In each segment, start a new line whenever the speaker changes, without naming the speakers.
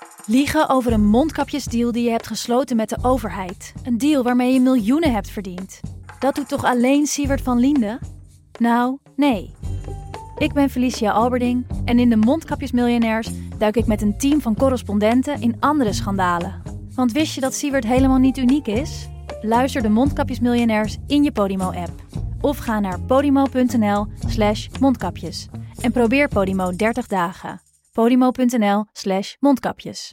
Liegen over een mondkapjesdeal die je hebt gesloten met de overheid. Een deal waarmee je miljoenen hebt verdiend. Dat doet toch alleen Siewert van Liende? Nou, nee. Ik ben Felicia Alberding en in de Mondkapjesmiljonairs duik ik met een team van correspondenten in andere schandalen. Want wist je dat Siewert helemaal niet uniek is? Luister de Mondkapjesmiljonairs in je Podimo-app. Of ga naar podimo.nl/mondkapjes. En probeer Podimo 30 dagen. podimo.nl/mondkapjes.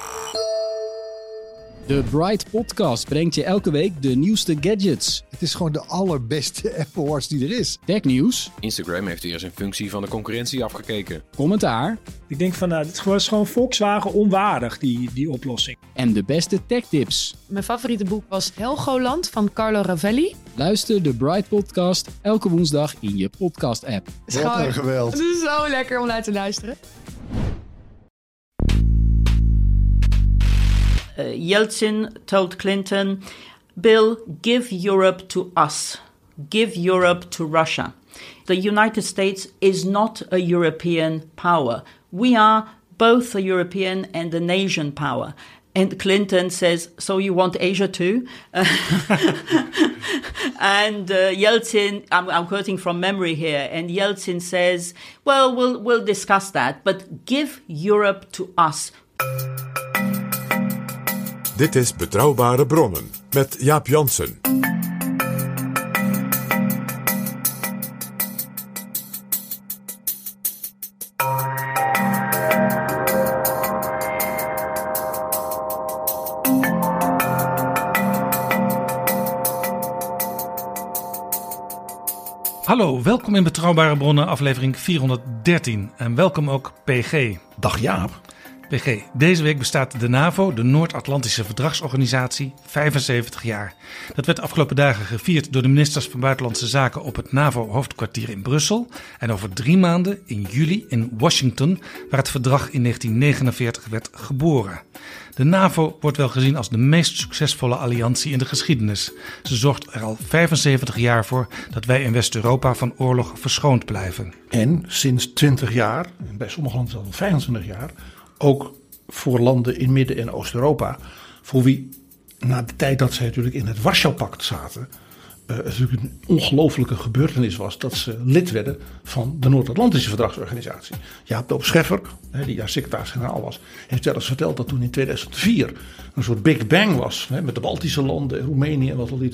De Bright Podcast brengt je elke week de nieuwste gadgets.
Het is gewoon de allerbeste Apple Watch die er is.
Technieuws.
Instagram heeft hier eens een functie van de concurrentie afgekeken.
Commentaar.
Ik denk van, dit is gewoon Volkswagen onwaardig, die oplossing.
En de beste techtips.
Mijn favoriete boek was Helgoland van Carlo Ravelli.
Luister de Bright Podcast elke woensdag in je podcast-app.
Wat een geweld.
Het is zo lekker om naar te luisteren.
Yeltsin told Clinton, Bill, give Europe to us. Give Europe to Russia. The United States is not a European power. We are both a European and an Asian power. And Clinton says, so you want Asia too? And Yeltsin, I'm quoting from memory here, and Yeltsin says, well, we'll discuss that, but give Europe to us.
Dit is Betrouwbare Bronnen met Jaap Janssen.
Hallo, welkom in Betrouwbare Bronnen, aflevering 413. En welkom ook PG.
Dag Jaap.
PG, deze week bestaat de NAVO, de Noord-Atlantische Verdragsorganisatie, 75 jaar. Dat werd de afgelopen dagen gevierd door de ministers van Buitenlandse Zaken op het NAVO-hoofdkwartier in Brussel. En over 3 maanden, in juli, in Washington, waar het verdrag in 1949 werd geboren. De NAVO wordt wel gezien als de meest succesvolle alliantie in de geschiedenis. Ze zorgt er al 75 jaar voor dat wij in West-Europa van oorlog verschoond blijven.
En sinds 20 jaar, en bij sommige landen zelfs 25 jaar, ook voor landen in Midden- en Oost-Europa, voor wie na de tijd dat zij natuurlijk in het Warschau-pact zaten, het natuurlijk een ongelofelijke gebeurtenis was dat ze lid werden van de Noord-Atlantische Verdragsorganisatie. Jaap Doop Scheffer, die daar secretaris-generaal was, heeft wel eens verteld dat toen in 2004 een soort Big Bang was, met de Baltische landen, Roemenië en wat al niet.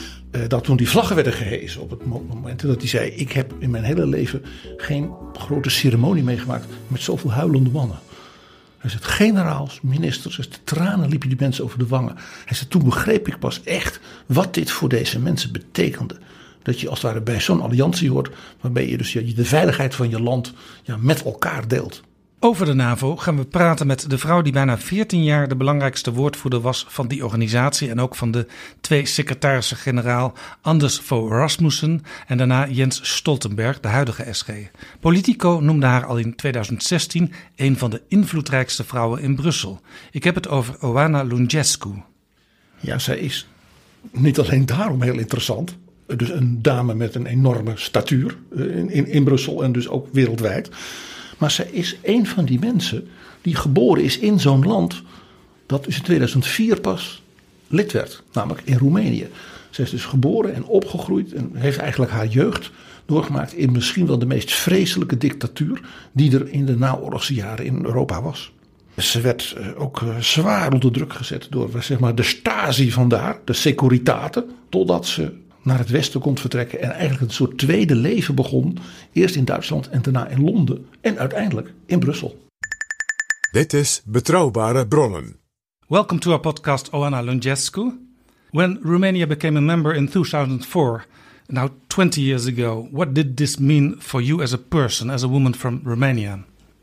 Dat toen die vlaggen werden gehezen op het moment dat hij zei, ik heb in mijn hele leven geen grote ceremonie meegemaakt met zoveel huilende mannen. Hij zegt, generaals, ministers, de tranen liepen die mensen over de wangen. Hij zegt, toen begreep ik pas echt wat dit voor deze mensen betekende. Dat je als het ware bij zo'n alliantie hoort, waarbij je dus de veiligheid van je land met elkaar deelt.
Over de NAVO gaan we praten met de vrouw die bijna 14 jaar de belangrijkste woordvoerder was van die organisatie en ook van de 2 secretarissen-generaal Anders Fogh Rasmussen en daarna Jens Stoltenberg, de huidige SG. Politico noemde haar al in 2016 een van de invloedrijkste vrouwen in Brussel. Ik heb het over Oana Lungescu.
Ja, zij is niet alleen daarom heel interessant. Dus een dame met een enorme statuur in Brussel en dus ook wereldwijd. Maar zij is een van die mensen die geboren is in zo'n land dat dus in 2004 pas lid werd, namelijk in Roemenië. Zij is dus geboren en opgegroeid en heeft eigenlijk haar jeugd doorgemaakt in misschien wel de meest vreselijke dictatuur die er in de naoorlogse jaren in Europa was. Ze werd ook zwaar onder druk gezet door de Stasi vandaar, de Securitate, totdat ze naar het westen kon vertrekken en eigenlijk een soort tweede leven begon. Eerst in Duitsland en daarna in Londen en uiteindelijk in Brussel.
Dit is Betrouwbare Bronnen.
Welcome to our podcast, Oana Lungescu. When Romania became a member in 2004, now 20 years ago, what did this mean for you as a person, as a woman from Romania?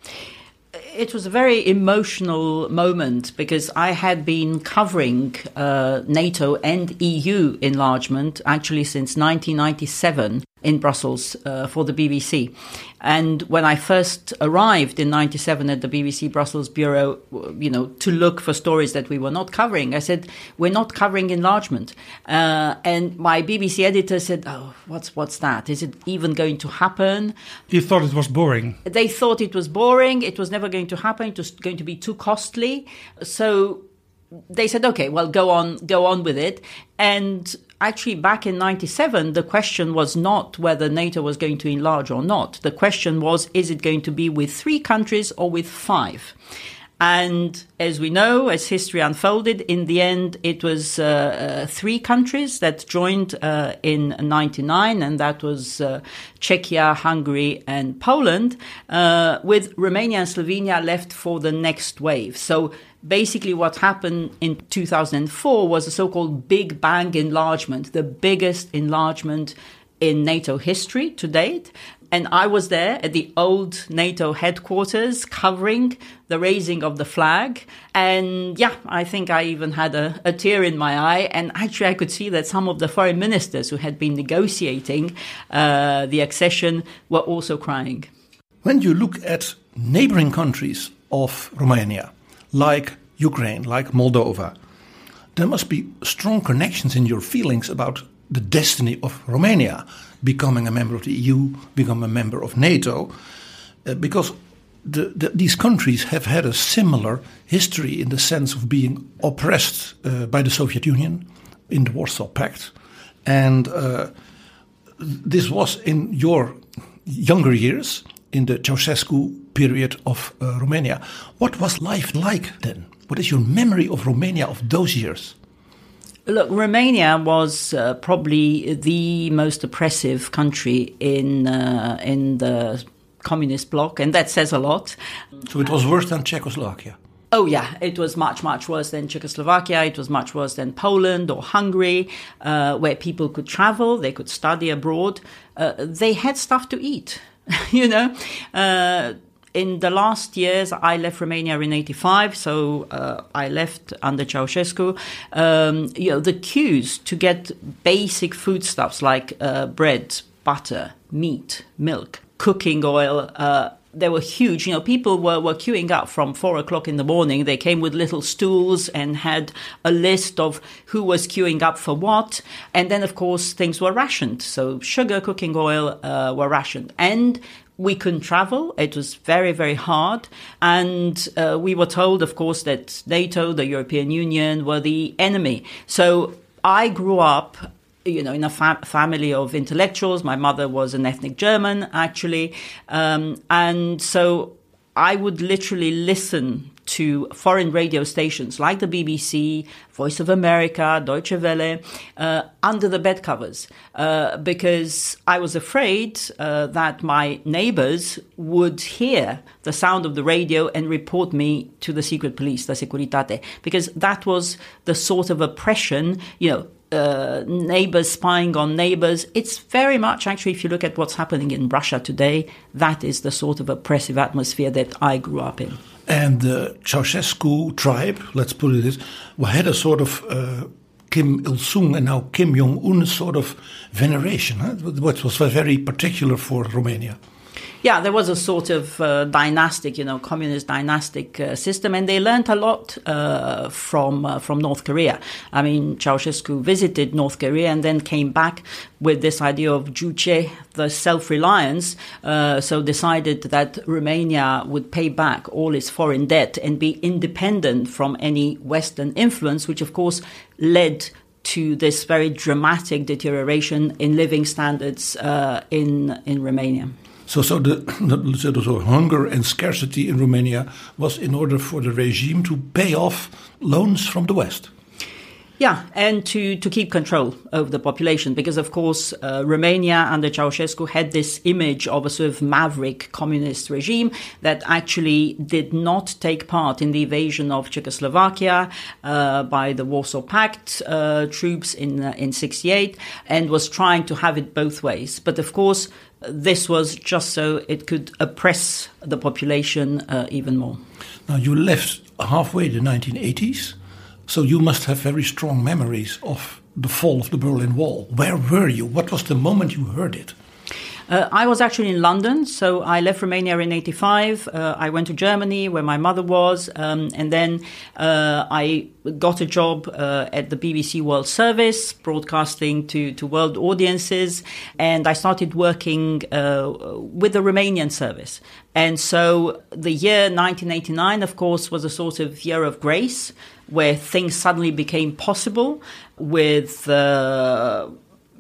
It was a very emotional moment because I had been covering NATO and EU enlargement actually since 1997. in Brussels for the BBC. And when I first arrived in 97 at the BBC Brussels Bureau, to look for stories that we were not covering, I said, we're not covering enlargement. And my BBC editor said, oh, what's that? Is it even going to happen?
You thought it was boring.
They thought it was boring. It was never going to happen. It was going to be too costly. So they said, okay, well, go on with it. And actually, back in 97, the question was not whether NATO was going to enlarge or not. The question was, is it going to be with 3 countries or with 5? And as we know, as history unfolded, in the end, it was 3 countries that joined in 99, and that was Czechia, Hungary, and Poland, with Romania and Slovenia left for the next wave. So basically what happened in 2004 was a so-called Big Bang enlargement, the biggest enlargement in NATO history to date. And I was there at the old NATO headquarters covering the raising of the flag. And yeah, I think I even had a tear in my eye. And actually, I could see that some of the foreign ministers who had been negotiating the accession were also crying.
When you look at neighboring countries of Romania, like Ukraine, like Moldova, there must be strong connections in your feelings about the destiny of Romania becoming a member of the EU, become a member of NATO, because these countries have had a similar history in the sense of being oppressed by the Soviet Union in the Warsaw Pact. And this was in your younger years, in the Ceausescu period of Romania. What was life like then? What is your memory of Romania of those years?
Look, Romania was probably the most oppressive country in the communist bloc, and that says a lot.
So it was worse than Czechoslovakia?
Oh, yeah, it was much, much worse than Czechoslovakia. It was much worse than Poland or Hungary, where people could travel, they could study abroad. They had stuff to eat, In the last years, I left Romania in 85, so I left under Ceausescu. The queues to get basic foodstuffs like bread, butter, meat, milk, cooking oil, they were huge. People were queuing up from 4 o'clock in the morning. They came with little stools and had a list of who was queuing up for what. And then, of course, things were rationed. So sugar, cooking oil were rationed. And we couldn't travel. It was very, very hard. And we were told, of course, that NATO, the European Union, were the enemy. So I grew up in a family of intellectuals. My mother was an ethnic German, actually. And so I would literally listen to foreign radio stations like the BBC, Voice of America, Deutsche Welle, under the bed covers, because I was afraid that my neighbors would hear the sound of the radio and report me to the secret police, the Securitate, because that was the sort of oppression, neighbors spying on neighbors. It's very much, actually, if you look at what's happening in Russia today, that is the sort of oppressive atmosphere that I grew up in.
And the Ceausescu tribe, let's put it this, had a sort of Kim Il-sung and now Kim Jong-un sort of veneration, which was very particular for Romania.
Yeah, there was a sort of dynastic, communist dynastic system, and they learned a lot from North Korea. I mean, Ceausescu visited North Korea and then came back with this idea of Juche, the self-reliance, so decided that Romania would pay back all its foreign debt and be independent from any Western influence, which of course led to this very dramatic deterioration in living standards in Romania.
So the hunger and scarcity in Romania was in order for the regime to pay off loans from the West.
Yeah, and to keep control over the population, because, of course, Romania under Ceausescu had this image of a sort of maverick communist regime that actually did not take part in the invasion of Czechoslovakia by the Warsaw Pact troops in 1968, and was trying to have it both ways. But, of course, this was just so it could oppress the population even more.
Now, you left halfway the 1980s. So you must have very strong memories of the fall of the Berlin Wall. Where were you? What was the moment you heard it?
I was actually in London, so I left Romania in 1985. I went to Germany, where my mother was, and then I got a job at the BBC World Service, broadcasting to world audiences, and I started working with the Romanian service. And so the year 1989, of course, was a sort of year of grace, where things suddenly became possible with the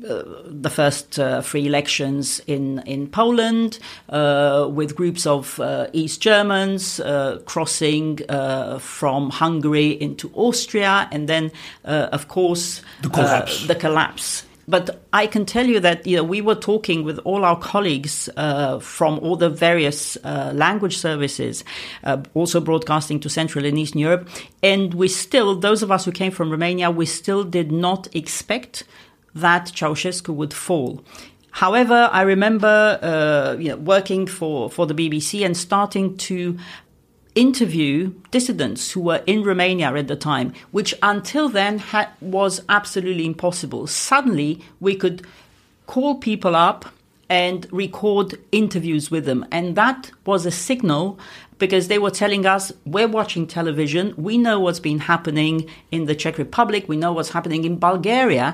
first free elections in Poland, with groups of East Germans crossing from Hungary into Austria, and then, of course, the collapse. But I can tell you that we were talking with all our colleagues from all the various language services, also broadcasting to Central and Eastern Europe, and those of us who came from Romania, we still did not expect that Ceausescu would fall. However, I remember working for the BBC and starting to interview dissidents who were in Romania at the time, which until then was absolutely impossible. Suddenly, we could call people up and record interviews with them. And that was a signal, because they were telling us, we're watching television, we know what's been happening in the Czech Republic, we know what's happening in Bulgaria,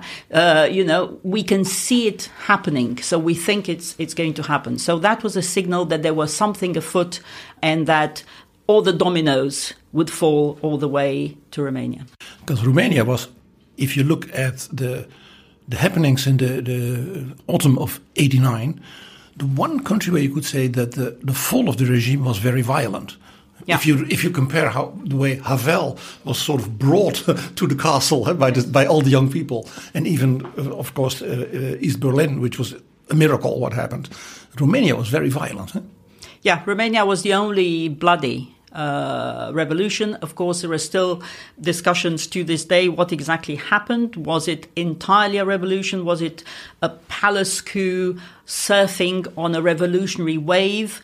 we can see it happening, so we think it's going to happen. So that was a signal that there was something afoot, and that all the dominoes would fall all the way to Romania.
Because Romania was, if you look at the happenings in the autumn of 89, the one country where you could say that the fall of the regime was very violent. Yeah. If you compare the way Havel was sort of brought to the castle by all the young people, and even of course East Berlin, which was a miracle what happened, Romania was very violent. Huh?
Yeah, Romania was the only bloody revolution. Of course, there are still discussions to this day what exactly happened. Was it entirely a revolution? Was it a palace coup surfing on a revolutionary wave?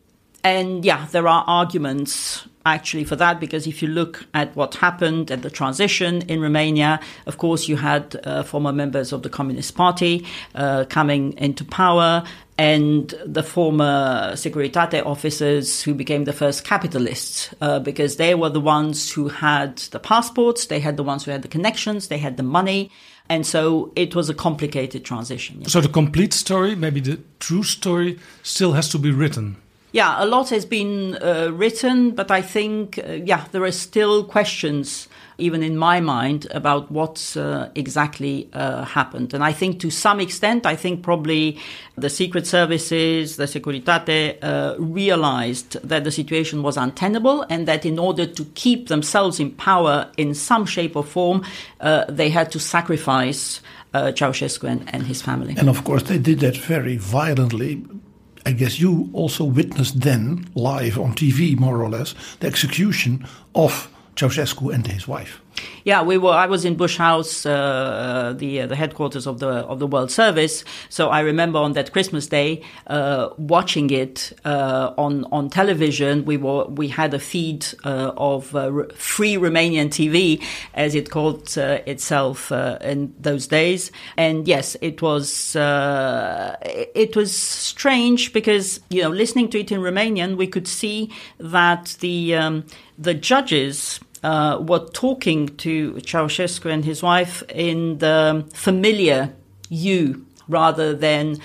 And there are arguments actually for that, because if you look at what happened at the transition in Romania, of course, you had former members of the Communist Party coming into power, and the former Securitate officers who became the first capitalists, because they were the ones who had the passports, they had the ones who had the connections, they had the money. And so it was a complicated transition.
So the complete story, maybe the true story, still has to be written.
Yeah, a lot has been written, but I think, there are still questions, even in my mind, about what exactly happened. And I think to some extent, probably the secret services, the Securitate, realized that the situation was untenable, and that in order to keep themselves in power in some shape or form, they had to sacrifice Ceausescu and his family.
And of course, they did that very violently. I guess you also witnessed then, live on TV, more or less, the execution of Ceausescu and his wife.
Yeah, I was in Bush House, the headquarters of the World Service. So I remember on that Christmas day watching it on television. We had a feed of free Romanian TV, as it called itself in those days. And yes, it was strange, because listening to it in Romanian, we could see that the judges were talking to Ceausescu and his wife in the familiar you, rather than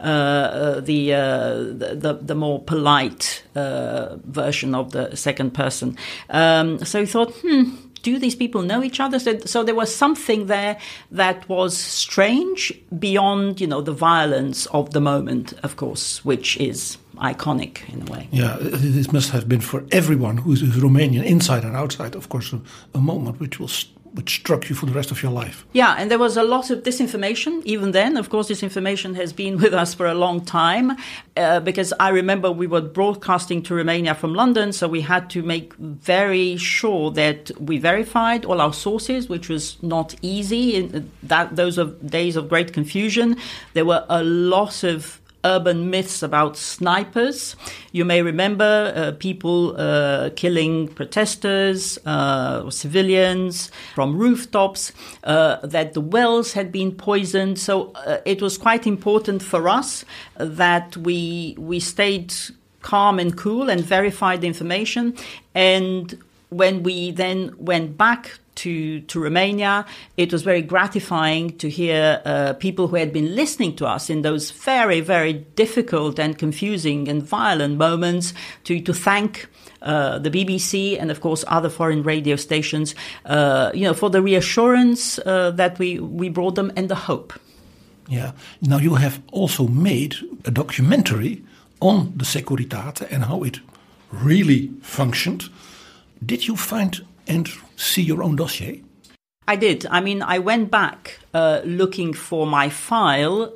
the more polite version of the second person. So he thought, do these people know each other? So there was something there that was strange beyond, the violence of the moment, of course, which is iconic in a way.
Yeah, this must have been for everyone who is Romanian, inside and outside, of course, a moment which struck you for the rest of your life.
Yeah, and there was a lot of disinformation even then. Of course, disinformation has been with us for a long time, because I remember we were broadcasting to Romania from London, so we had to make very sure that we verified all our sources, which was not easy. Those are days of great confusion. There were a lot of urban myths about snipers. You may remember people killing protesters, civilians from rooftops, that the wells had been poisoned. So it was quite important for us that we stayed calm and cool and verified the information. And when we then went back to Romania, it was very gratifying to hear people who had been listening to us in those very, very difficult and confusing and violent moments to thank the BBC and, of course, other foreign radio stations, for the reassurance that we brought them and the hope.
Yeah. Now you have also made a documentary on the Securitate and how it really functioned. Did you find and see your own dossier?
I did. I mean, I went back looking for my file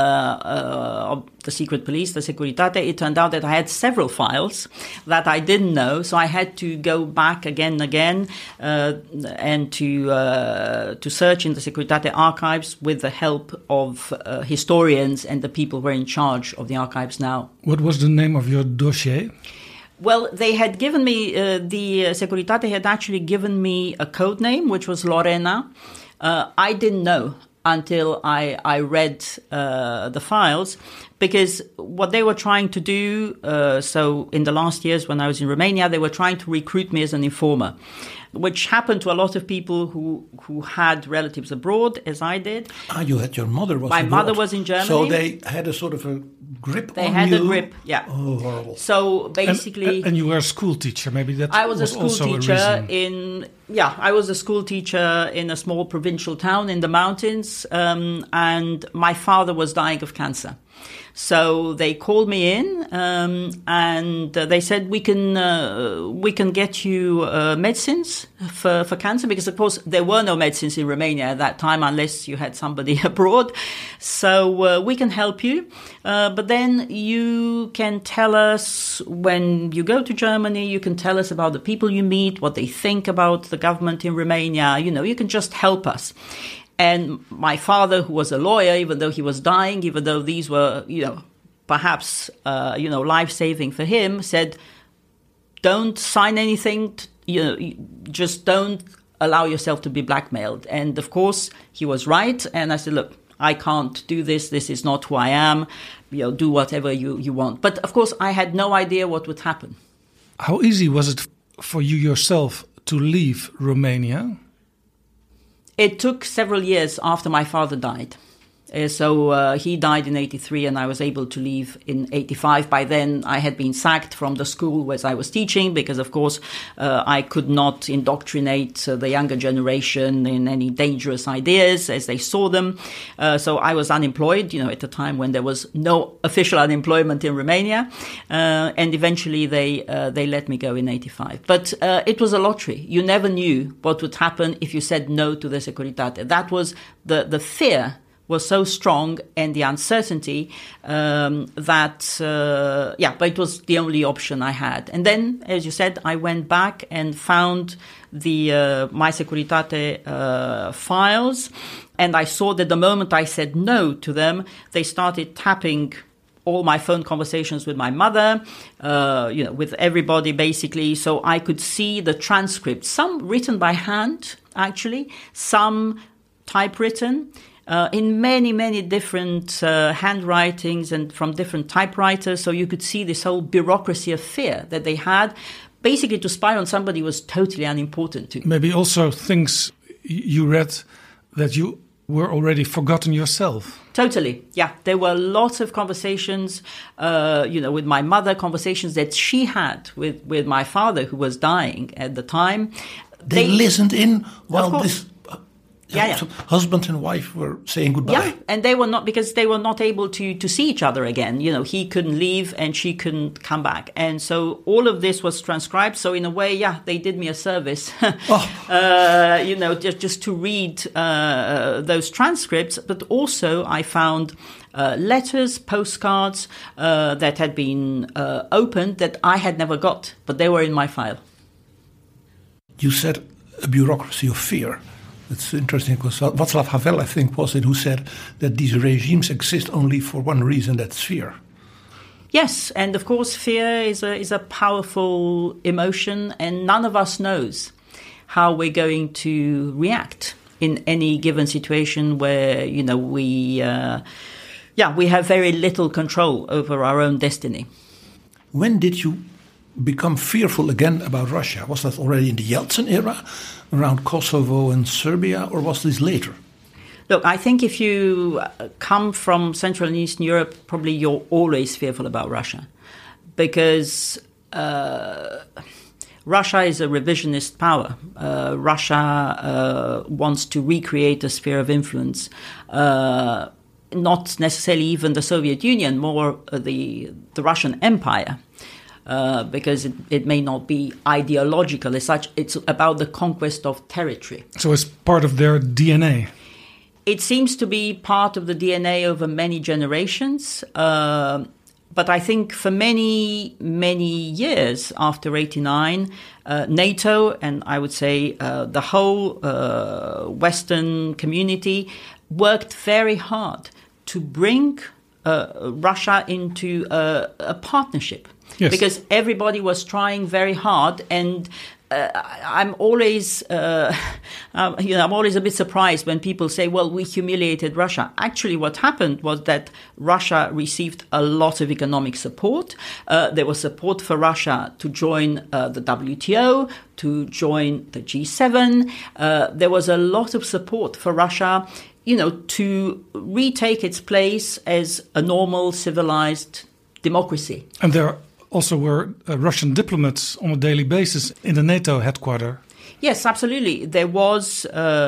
of the secret police, the Securitate. It turned out that I had several files that I didn't know, so I had to go back again and again and to search in the Securitate archives with the help of historians and the people who are in charge of the archives now.
What was the name of your dossier?
Well, they had given me, the Securitate had actually given me a code name, which was Lorena. I didn't know until I read the files, because what they were trying to do, so in the last years when I was in Romania, they were trying to recruit me as an informer, which happened to a lot of people who had relatives abroad, as I did.
You had your mother was
My
abroad.
mother was in Germany.
So they had a sort of a grip
They
on
had
you.
a grip, yeah.
Oh, horrible.
So basically...
And you were a school teacher, maybe that
I was a school
also
teacher
a reason.
I was a school teacher in a small provincial town in the mountains, and my father was dying of cancer. So they called me in, and they said, we can get you medicines for cancer, because of course there were no medicines in Romania at that time unless you had somebody abroad. So we can help you, but then you can tell us when you go to Germany, you can tell us about the people you meet, what they think about the government in Romania. You can just help us. And my father, who was a lawyer, even though he was dying, even though these were, perhaps, life-saving for him, said, don't sign anything, just don't allow yourself to be blackmailed. And of course, he was right. And I said, look, I can't do this. This is not who I am. Do whatever you want. But of course, I had no idea what would happen.
How easy was it for you yourself to leave Romania?
It took several years after my father died. So he died in 83 and I was able to leave in 85. By then I had been sacked from the school where I was teaching because, of course, I could not indoctrinate the younger generation in any dangerous ideas as they saw them. So I was unemployed, at a time when there was no official unemployment in Romania. And eventually they let me go in 85. But it was a lottery. You never knew what would happen if you said no to the Securitate. That was the fear was so strong and the uncertainty but it was the only option I had. And then, as you said, I went back and found the My Securitate files, and I saw that the moment I said no to them, they started tapping all my phone conversations with my mother, with everybody basically. So I could see the transcripts, some written by hand, actually, some typewritten, in many, many different handwritings and from different typewriters. So you could see this whole bureaucracy of fear that they had. Basically, to spy on somebody was totally unimportant to me.
Maybe also things you read that you were already forgotten yourself.
Totally, yeah. There were lots of conversations, with my mother, conversations that she had with my father, who was dying at the time.
They listened in while this...
Yeah.
Husband and wife were saying goodbye.
Yeah, and they were not, because they were not able to see each other again. He couldn't leave and she couldn't come back. And so all of this was transcribed. So in a way, they did me a service, just to read those transcripts. But also I found letters, postcards that had been opened that I had never got, but they were in my file.
You said a bureaucracy of fear. It's interesting because Václav Havel, I think, was it who said that these regimes exist only for one reason, that's fear.
Yes, and of course fear is a powerful emotion, and none of us knows how we're going to react in any given situation where, we have very little control over our own destiny.
When did you become fearful again about Russia? Was that already in the Yeltsin era, around Kosovo and Serbia, or was this later?
Look, I think if you come from Central and Eastern Europe, probably you're always fearful about Russia, because Russia is a revisionist power. Russia wants to recreate a sphere of influence, not necessarily even the Soviet Union, more the Russian Empire. Because it may not be ideological as such. It's about the conquest of territory.
So it's part of their DNA.
It seems to be part of the DNA over many generations. But I think for many, many years after 1989, NATO and I would say the whole Western community worked very hard to bring Russia into a partnership. Yes. Because everybody was trying very hard, and I'm always, I'm always a bit surprised when people say, "Well, we humiliated Russia." Actually, what happened was that Russia received a lot of economic support. There was support for Russia to join the WTO, to join the G7. There was a lot of support for Russia, to retake its place as a normal, civilized democracy.
And there also were Russian diplomats on a daily basis in the NATO headquarters.
Yes, absolutely. There was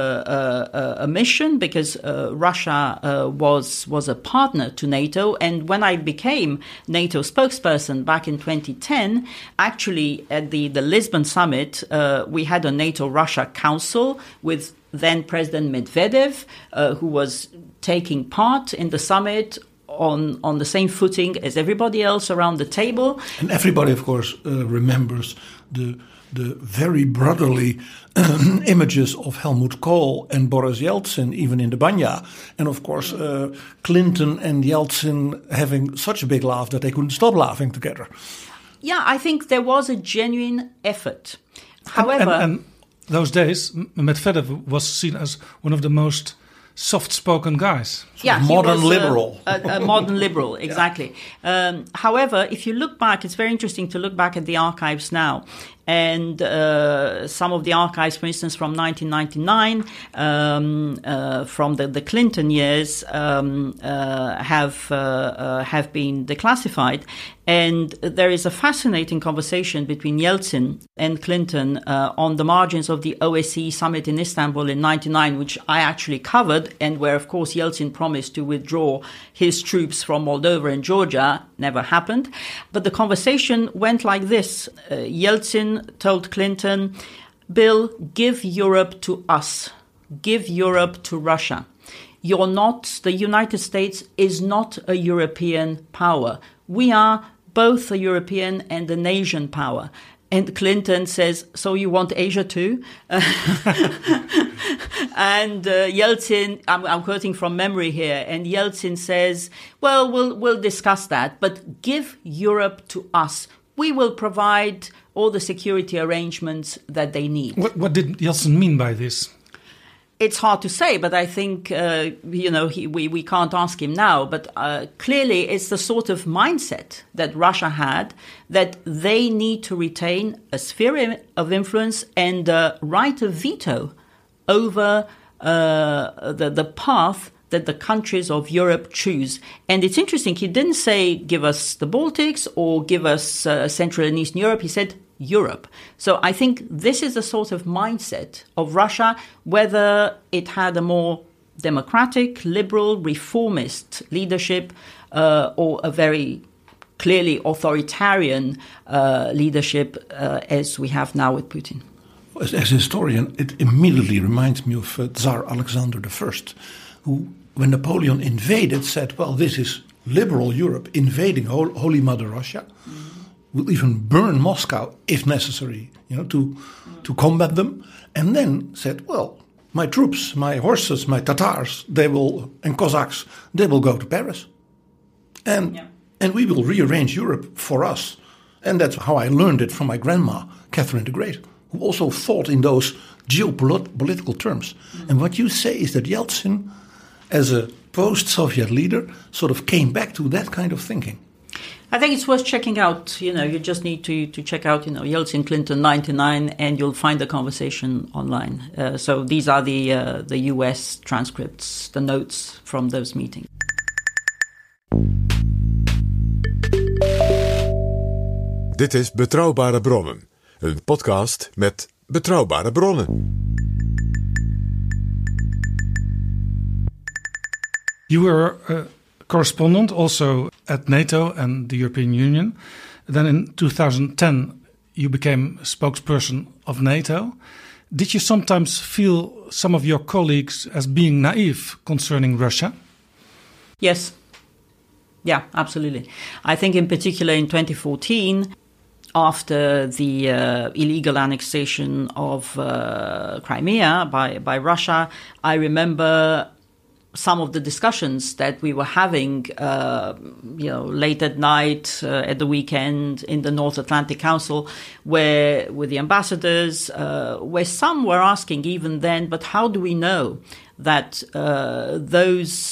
a mission because Russia was a partner to NATO. And when I became NATO spokesperson back in 2010, actually at the Lisbon summit, we had a NATO-Russia council with then President Medvedev, who was taking part in the summit on the same footing as everybody else around the table.
And everybody, of course, remembers the very brotherly images of Helmut Kohl and Boris Yeltsin, even in the Banya. And of course, Clinton and Yeltsin having such a big laugh that they couldn't stop laughing together.
Yeah, I think there was a genuine effort. However...
And those days, Medvedev was seen as one of the most soft-spoken guys.
Yeah,
modern liberal.
A modern liberal, exactly. Yeah. However, if you look back, it's very interesting to look back at the archives now. And some of the archives, for instance, from 1999, from the Clinton years, have been declassified. And there is a fascinating conversation between Yeltsin and Clinton on the margins of the OSCE summit in Istanbul in 1999, which I actually covered, and where, of course, Yeltsin promised to withdraw his troops from Moldova and Georgia. Never happened. But the conversation went like this. Yeltsin told Clinton, "Bill, give Europe to us. Give Europe to Russia. The United States is not a European power. We are both a European and an Asian power." And Clinton says, "So you want Asia too?" And Yeltsin, I'm quoting from memory here, and Yeltsin says, "Well, we'll discuss that, but give Europe to us. We will provide all the security arrangements that they need."
What did Yeltsin mean by this?
It's hard to say, but I think, we can't ask him now. But clearly it's the sort of mindset that Russia had, that they need to retain a sphere of influence and a right of veto over the path that the countries of Europe choose. And it's interesting, he didn't say give us the Baltics or give us Central and Eastern Europe. He said Europe. So I think this is the sort of mindset of Russia, whether it had a more democratic, liberal, reformist leadership or a very clearly authoritarian leadership as we have now with Putin.
As a historian, it immediately reminds me of Tsar Alexander I, who, when Napoleon invaded, said, well, this is liberal Europe invading Holy Mother Russia. Will even burn Moscow if necessary, to combat them. And then said, well, my troops, my horses, my Tatars, and Cossacks, they will go to Paris. And and we will rearrange Europe for us. And that's how I learned it from my grandma, Catherine the Great, who also thought in those geopolitical terms. And what you say is that Yeltsin, as a post-Soviet leader, sort of came back to that kind of thinking.
I think it's worth checking out. You just need to check out, Yeltsin Clinton 99, and you'll find the conversation online. So these are the US transcripts, the notes from those meetings.
Dit is Betrouwbare Bronnen, een podcast met betrouwbare bronnen.
You were a correspondent also at NATO and the European Union. Then in 2010 you became spokesperson of NATO. Did you sometimes feel some of your colleagues as being naive concerning Russia?
Yes. Yeah, absolutely. I think in particular in 2014, after the illegal annexation of Crimea by Russia, I remember some of the discussions that we were having, late at night, at the weekend in the North Atlantic Council, where with the ambassadors, where some were asking even then, but how do we know that those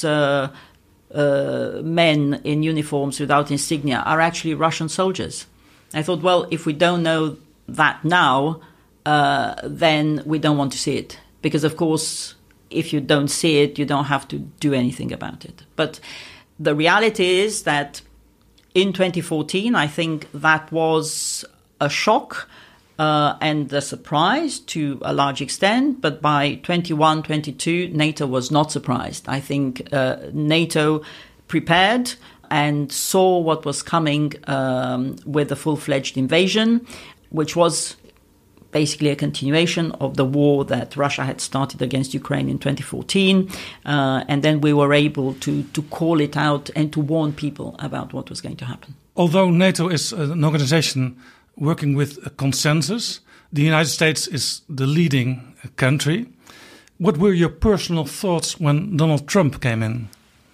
men in uniforms without insignia are actually Russian soldiers? I thought, well, if we don't know that now, then we don't want to see it. Because, of course, if you don't see it, you don't have to do anything about it. But the reality is that in 2014, I think that was a shock and a surprise to a large extent. But by 21, 22, NATO was not surprised. I think NATO prepared and saw what was coming with the full-fledged invasion, which was basically a continuation of the war that Russia had started against Ukraine in 2014. And then we were able to call it out and to warn people about what was going to happen.
Although NATO is an organization working with a consensus, the United States is the leading country. What were your personal thoughts when Donald Trump came in?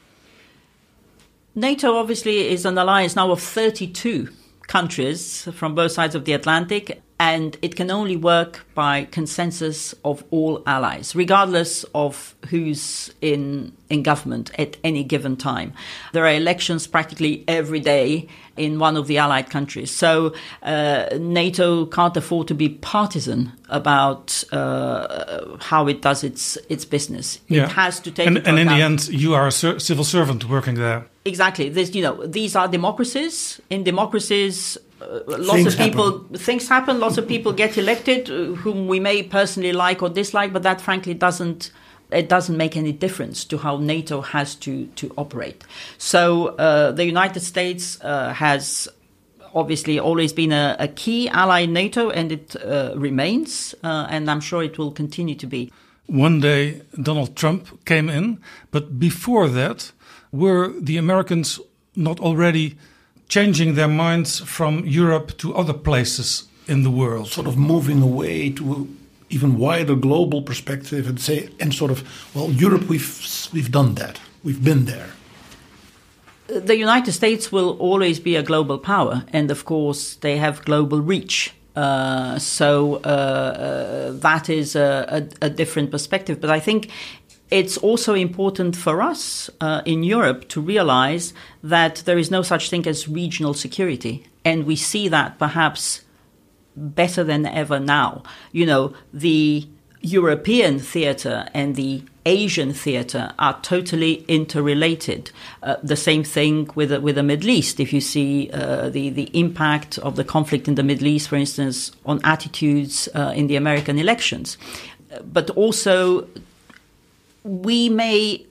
NATO obviously is an alliance now of 32 countries from both sides of the Atlantic, and it can only work by consensus of all allies, regardless of who's in government at any given time. There are elections practically every day in one of the allied countries. So NATO can't afford to be partisan about how it does its business.
Yeah.
It has to take
and in the end, you are a civil servant working there.
Exactly. These are democracies. In democracies, things happen. Lots of people get elected, whom we may personally like or dislike, but that frankly doesn't make any difference to how NATO has to operate. So the United States has obviously always been a key ally in NATO, and it remains, and I'm sure it will continue to be.
One day Donald Trump came in, but before that, were the Americans not already changing their minds from Europe to other places in the world?
Sort of moving away to an even wider global perspective and Europe, we've done that. We've been there.
The United States will always be a global power, and of course they have global reach. So that is a different perspective. But I think it's also important for us in Europe to realize that there is no such thing as regional security. And we see that perhaps better than ever now. The European theater and the Asian theater are totally interrelated. The same thing with the Middle East. If you see the impact of the conflict in the Middle East, for instance, on attitudes in the American elections. But also, we may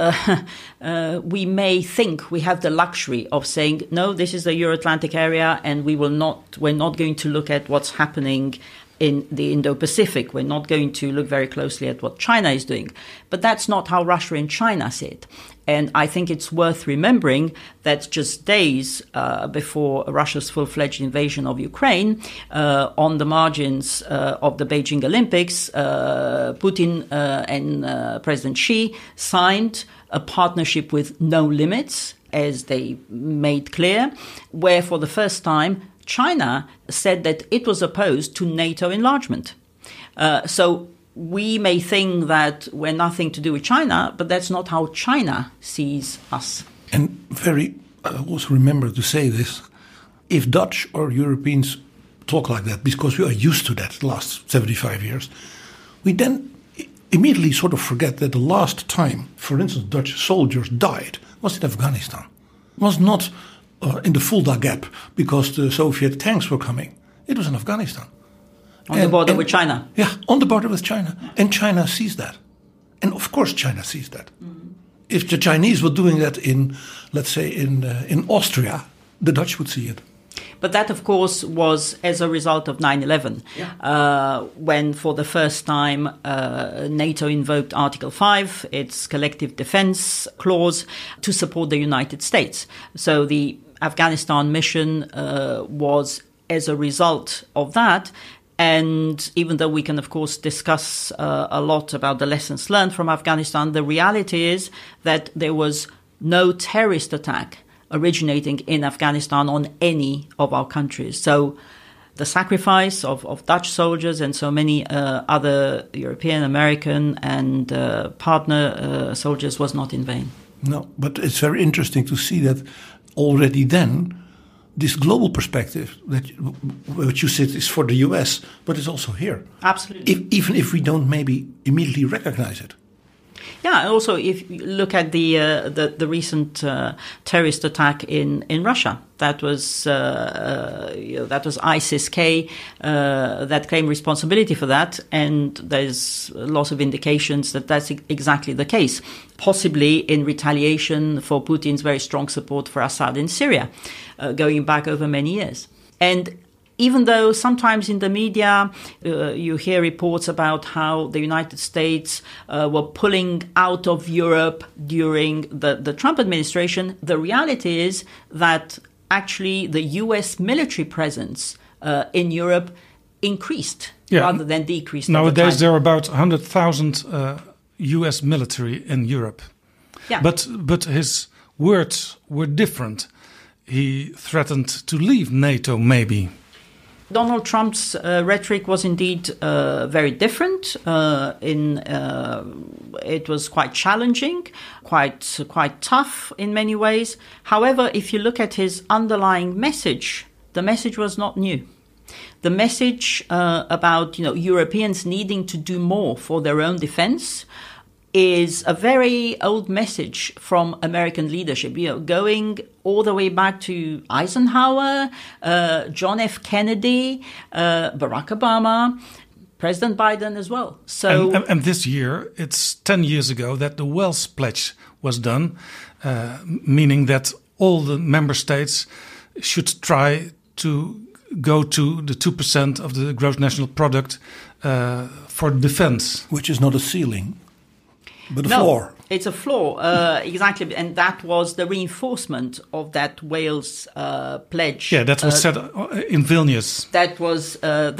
think we have the luxury of saying, no, this is the Euro-Atlantic area, and we're not going to look at what's happening in the Indo-Pacific. We're not going to look very closely at what China is doing. But that's not how Russia and China see it. And I think it's worth remembering that just days before Russia's full-fledged invasion of Ukraine, on the margins of the Beijing Olympics, Putin and President Xi signed a partnership with no limits as they made clear, where for the first time China said that it was opposed to NATO enlargement. So we may think that we're nothing to do with China, but that's not how China sees us.
And I also remember to say this, if Dutch or Europeans talk like that, because we are used to that the last 75 years, we then immediately sort of forget that the last time, for instance, Dutch soldiers died was in Afghanistan. It was not in the Fulda Gap because the Soviet tanks were coming. It was in Afghanistan.
On the border with China.
Yeah, on the border with China. And China sees that. And of course China sees that. Mm-hmm. If the Chinese were doing that in, let's say, in Austria, the Dutch would see it.
But that, of course, was as a result of 9/11, when for the first time NATO invoked Article 5, its collective defense clause, to support the United States. So the Afghanistan mission was as a result of that. And even though we can, of course, discuss a lot about the lessons learned from Afghanistan, the reality is that there was no terrorist attack originating in Afghanistan on any of our countries. So the sacrifice of Dutch soldiers and so many other European, American and partner soldiers was not in vain.
No, but it's very interesting to see that already then this global perspective that what you said is for the US, but it's also here.
Absolutely.
Even if we don't maybe immediately recognize it.
Yeah, and also if you look at the recent terrorist attack in Russia, that was ISIS-K that claimed responsibility for that, and there's lots of indications that that's exactly the case, possibly in retaliation for Putin's very strong support for Assad in Syria, going back over many years. And even though sometimes in the media you hear reports about how the United States were pulling out of Europe during the Trump administration, the reality is that actually the US military presence in Europe increased rather than decreased.
Nowadays there are about 100,000 US military in Europe.
Yeah.
But his words were different. He threatened to leave NATO maybe.
Donald Trump's rhetoric was indeed very different. It was quite challenging, quite tough in many ways. However, if you look at his underlying message, the message was not new. The message about Europeans needing to do more for their own defense is a very old message from American leadership, going all the way back to Eisenhower, John F. Kennedy, Barack Obama, President Biden as well. So,
and this year, it's 10 years ago that the Wells Pledge was done, meaning that all the member states should try to go to the 2% of the gross national product for defense.
Which is not a ceiling. But a floor.
It's a floor, exactly. And that was the reinforcement of that Wales pledge.
Yeah, that was said in Vilnius.
That was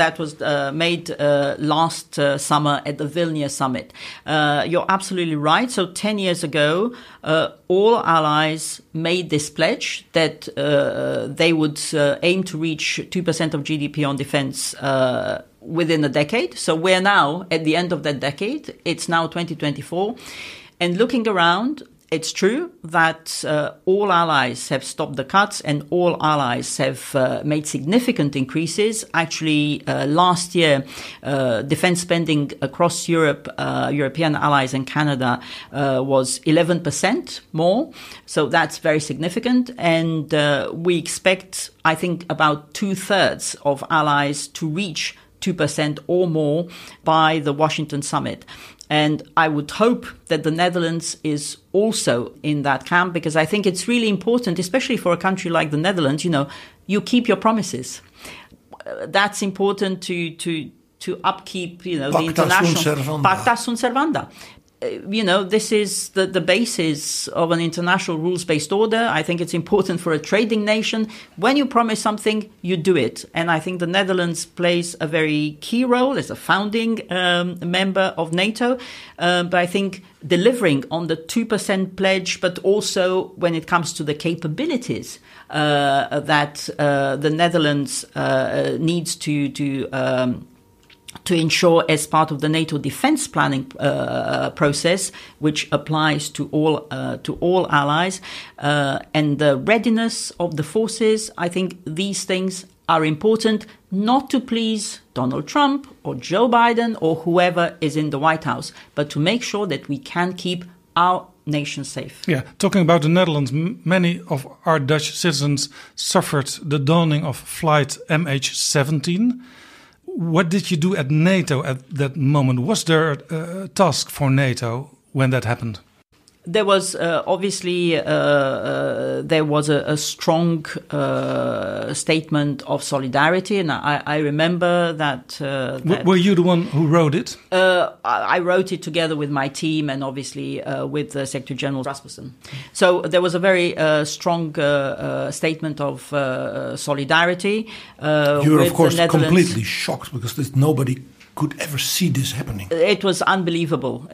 made last summer at the Vilnius summit. You're absolutely right. So 10 years ago, all allies made this pledge that they would aim to reach 2% of GDP on defense within a decade. So we're now at the end of that decade. It's now 2024. And looking around, it's true that all allies have stopped the cuts and all allies have made significant increases. Actually, last year, defense spending across Europe, European allies and Canada, was 11% more. So that's very significant. And we expect, I think, about 2/3 of allies to reach 2% or more by the Washington summit. And I would hope that the Netherlands is also in that camp, because I think it's really important, especially for a country like the Netherlands, you keep your promises. That's important to upkeep, the international Pacta sunt servanda. this is the basis of an international rules-based order. I think it's important for a trading nation. When you promise something, you do it. And I think the Netherlands plays a very key role as a founding member of NATO. But I think delivering on the 2% pledge, but also when it comes to the capabilities that the Netherlands needs to ensure as part of the NATO defense planning process, which applies to all allies, and the readiness of the forces. I think these things are important, not to please Donald Trump or Joe Biden or whoever is in the White House, but to make sure that we can keep our nation safe.
Yeah, talking about the Netherlands, many of our Dutch citizens suffered the dawning of flight MH17. What did you do at NATO at that moment? Was there a task for NATO when that happened?
There was obviously there was a strong statement of solidarity, and I remember that.
Were you the one who wrote it?
I wrote it together with my team, and obviously with Secretary General Rasmussen. So there was a very strong statement of solidarity.
You're of course completely shocked because nobody could ever see this happening.
It was unbelievable.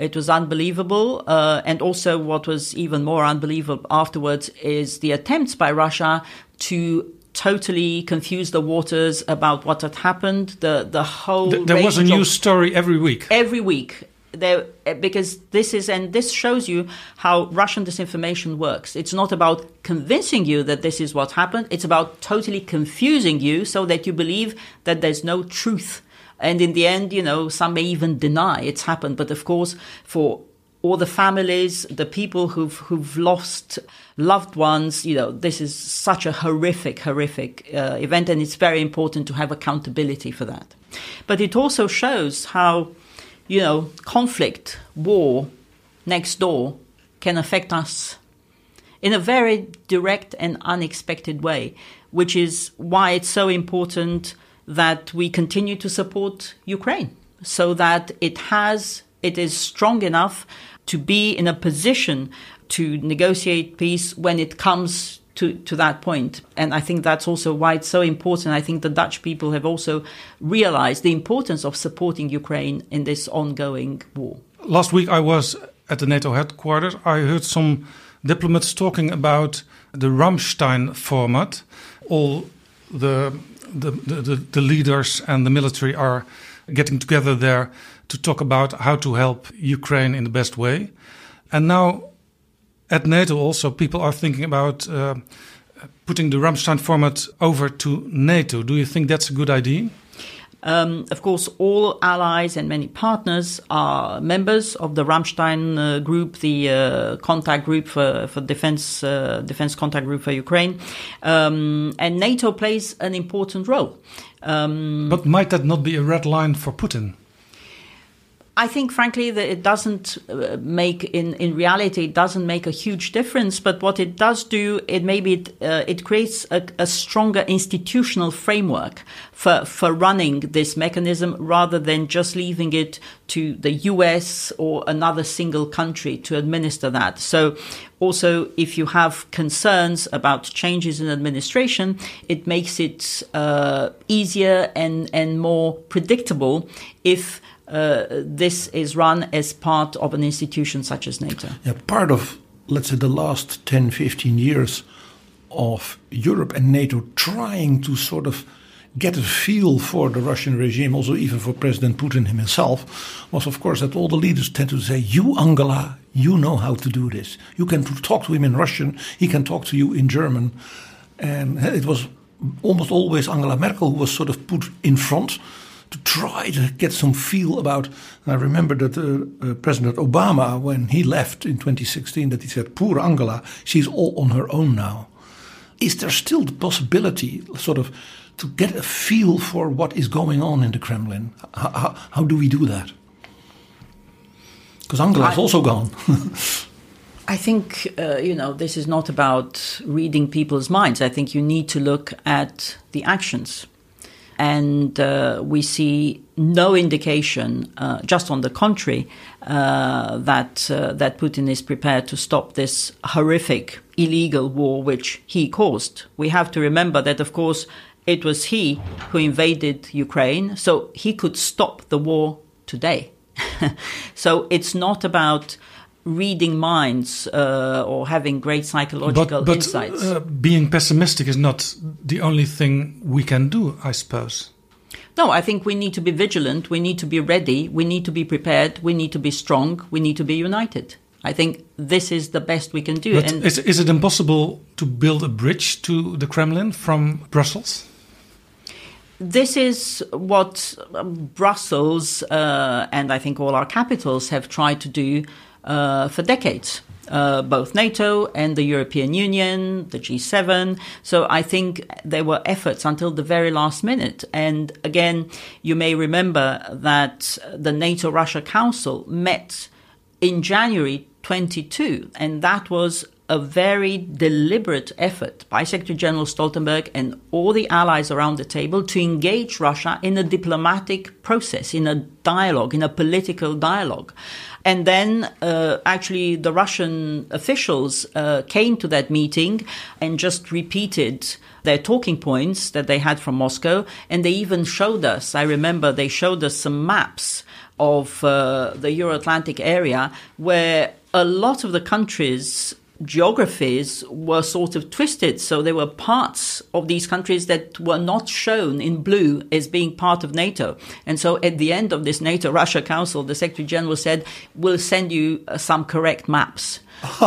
And also what was even more unbelievable afterwards is the attempts by Russia to totally confuse the waters about what had happened. The whole
there was a news story every week.
Every week. Because this shows you how Russian disinformation works. It's not about convincing you that this is what happened. It's about totally confusing you so that you believe that there's no truth. And in the end, some may even deny it's happened. But of course, for all the families, the people who've lost loved ones, this is such a horrific event. And it's very important to have accountability for that. But it also shows how, conflict, war next door can affect us in a very direct and unexpected way, which is why it's so important that we continue to support Ukraine so that it is strong enough to be in a position to negotiate peace when it comes to that point. And I think that's also why it's so important. I think the Dutch people have also realized the importance of supporting Ukraine in this ongoing war.
Last week I was at the NATO headquarters. I heard some diplomats talking about the Ramstein format. All the leaders and the military are getting together there to talk about how to help Ukraine in the best way. And now at NATO also people are thinking about putting the Ramstein format over to NATO. Do you think that's a good idea?
Of course, all allies and many partners are members of the Ramstein group, the contact group for defense contact group for Ukraine. And NATO plays an important role.
But might that not be a red line for Putin?
I think, frankly, that it doesn't make, in reality, it doesn't make a huge difference. But what it does do, it creates a stronger institutional framework for running this mechanism rather than just leaving it to the US or another single country to administer that. So also, if you have concerns about changes in administration, it makes it easier and more predictable if this is run as part of an institution such as NATO.
Yeah, part of, let's say, the last 10, 15 years of Europe and NATO trying to sort of get a feel for the Russian regime, also even for President Putin himself, was of course that all the leaders tend to say, you, Angela, you know how to do this. You can talk to him in Russian, he can talk to you in German. And it was almost always Angela Merkel who was sort of put in front to try to get some feel about. And I remember that President Obama, when he left in 2016, that he said, poor Angela, she's all on her own now. Is there still the possibility sort of to get a feel for what is going on in the Kremlin? How do we do that? Because Angela is also gone.
I think, this is not about reading people's minds. I think you need to look at the actions. And we see no indication, just on the contrary, that Putin is prepared to stop this horrific, illegal war which he caused. We have to remember that, of course, it was he who invaded Ukraine, so he could stop the war today. So it's not about reading minds or having great psychological insights.
Being pessimistic is not the only thing we can do, I suppose.
No, I think we need to be vigilant, we need to be ready, we need to be prepared, we need to be strong, we need to be united. I think this is the best we can do.
But is it impossible to build a bridge to the Kremlin from Brussels?
This is what Brussels and I think all our capitals have tried to do for decades. Both NATO and the European Union, the G7. So I think there were efforts until the very last minute. And again, you may remember that the NATO-Russia Council met in January 22, and that was a very deliberate effort by Secretary General Stoltenberg and all the allies around the table to engage Russia in a diplomatic process, in a dialogue, in a political dialogue. And then actually the Russian officials came to that meeting and just repeated their talking points that they had from Moscow. And they even showed us, I remember they showed us some maps of the Euro-Atlantic area where a lot of the countries' geographies were sort of twisted. So there were parts of these countries that were not shown in blue as being part of NATO. And so at the end of this NATO-Russia Council, the Secretary General said, we'll send you some correct maps.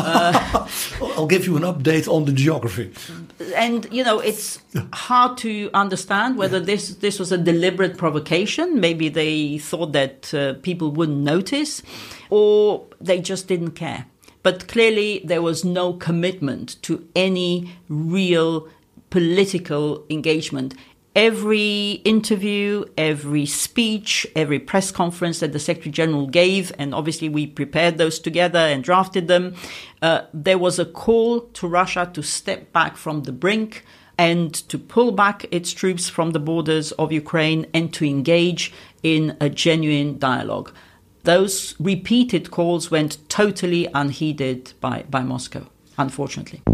I'll give you an update on the geography.
And, you know, it's hard to understand whether this was a deliberate provocation. Maybe they thought that people wouldn't notice, or they just didn't care. But clearly there was no commitment to any real political engagement. Every interview, every speech, every press conference that the Secretary General gave, and obviously we prepared those together and drafted them, there was a call to Russia to step back from the brink and to pull back its troops from the borders of Ukraine and to engage in a genuine dialogue. Those repeated calls went totally unheeded by Moscow, unfortunately.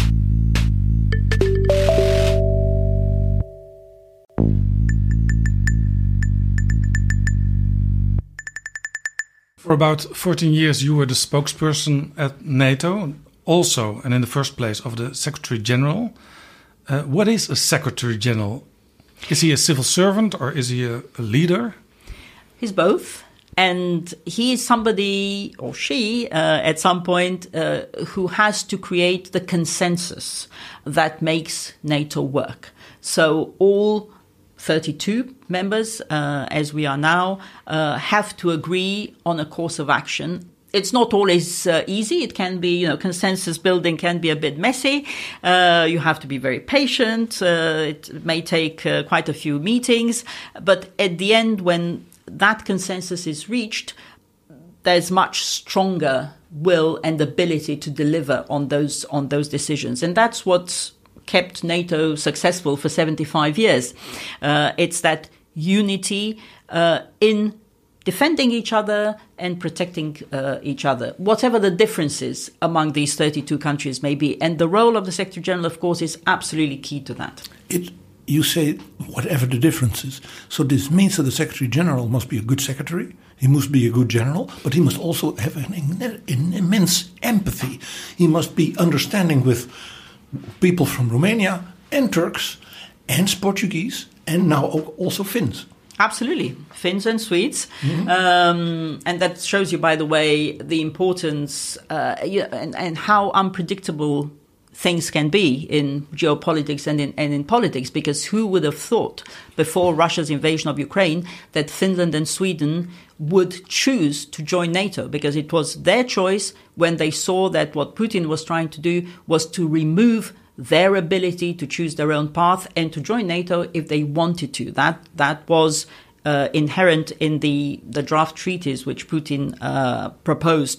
For about 14 years, you were the spokesperson at NATO, also, and in the first place, of the Secretary General. What is a Secretary General? Is he a civil servant or is he a leader?
He's both. And he is somebody, or she, at some point, who has to create the consensus that makes NATO work. So all 32 members, as we are now, have to agree on a course of action. It's not always easy. It can be, consensus building can be a bit messy. You have to be very patient. It may take quite a few meetings. But at the end, when that consensus is reached, there's much stronger will and ability to deliver on those decisions. And that's what's kept NATO successful for 75 years. It's that unity in defending each other and protecting each other, whatever the differences among these 32 countries may be. And the role of the Secretary General, of course, is absolutely key to that.
You say whatever the differences. So this means that the Secretary General must be a good secretary. He must be a good general, but he must also have an immense empathy. He must be understanding with people from Romania and Turks and Portuguese and now also Finns.
Absolutely. Finns and Swedes. Mm-hmm. And that shows you, by the way, the importance and how unpredictable things can be in geopolitics and in politics, because who would have thought before Russia's invasion of Ukraine that Finland and Sweden would choose to join NATO, because it was their choice when they saw that what Putin was trying to do was to remove their ability to choose their own path and to join NATO if they wanted to. That was inherent in the draft treaties which Putin proposed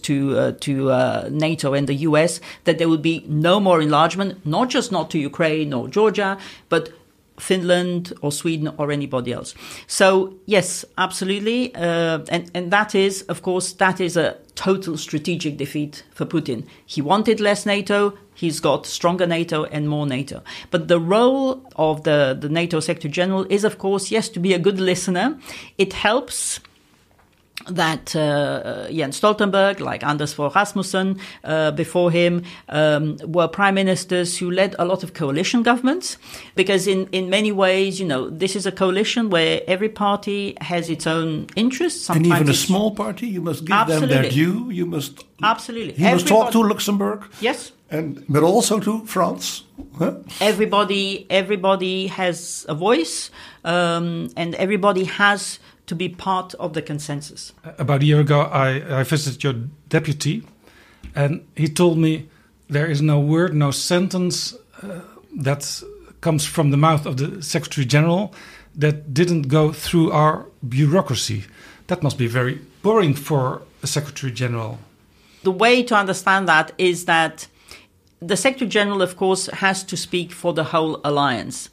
to NATO and the US, that there would be no more enlargement, not just not to Ukraine or Georgia, but Finland or Sweden or anybody else. So yes, absolutely. And that is, of course, that is a total strategic defeat for Putin. He wanted less NATO. He's got stronger NATO and more NATO. But the role of the NATO Secretary General is, of course, yes, to be a good listener. It helps that Jens Stoltenberg, like Anders Fogh Rasmussen before him, were prime ministers who led a lot of coalition governments, because in many ways, this is a coalition where every party has its own interests. Sometimes
and even a small party, you must give them their due. You must must talk to Luxembourg.
Yes.
But also to France. Huh?
Everybody has a voice, and everybody has to be part of the consensus.
About a year ago, I visited your deputy, and he told me there is no word, no sentence that comes from the mouth of the Secretary General that didn't go through our bureaucracy. That must be very boring for a Secretary General.
The way to understand that is that the Secretary General, of course, has to speak for the whole alliance.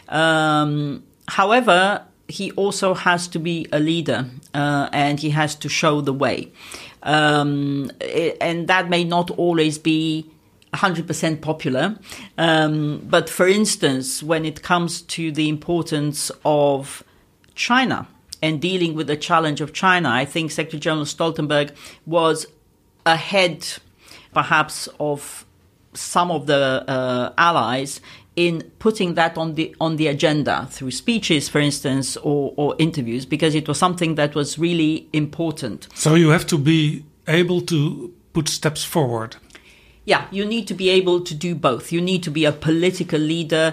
However, he also has to be a leader, and he has to show the way. And that may not always be 100% popular. But for instance, when it comes to the importance of China and dealing with the challenge of China, I think Secretary General Stoltenberg was ahead, perhaps, of some of the allies in putting that on the agenda through speeches, for instance, or interviews, because it was something that was really important.
So you have to be able to put steps forward.
Yeah, you need to be able to do both. You need to be a political leader,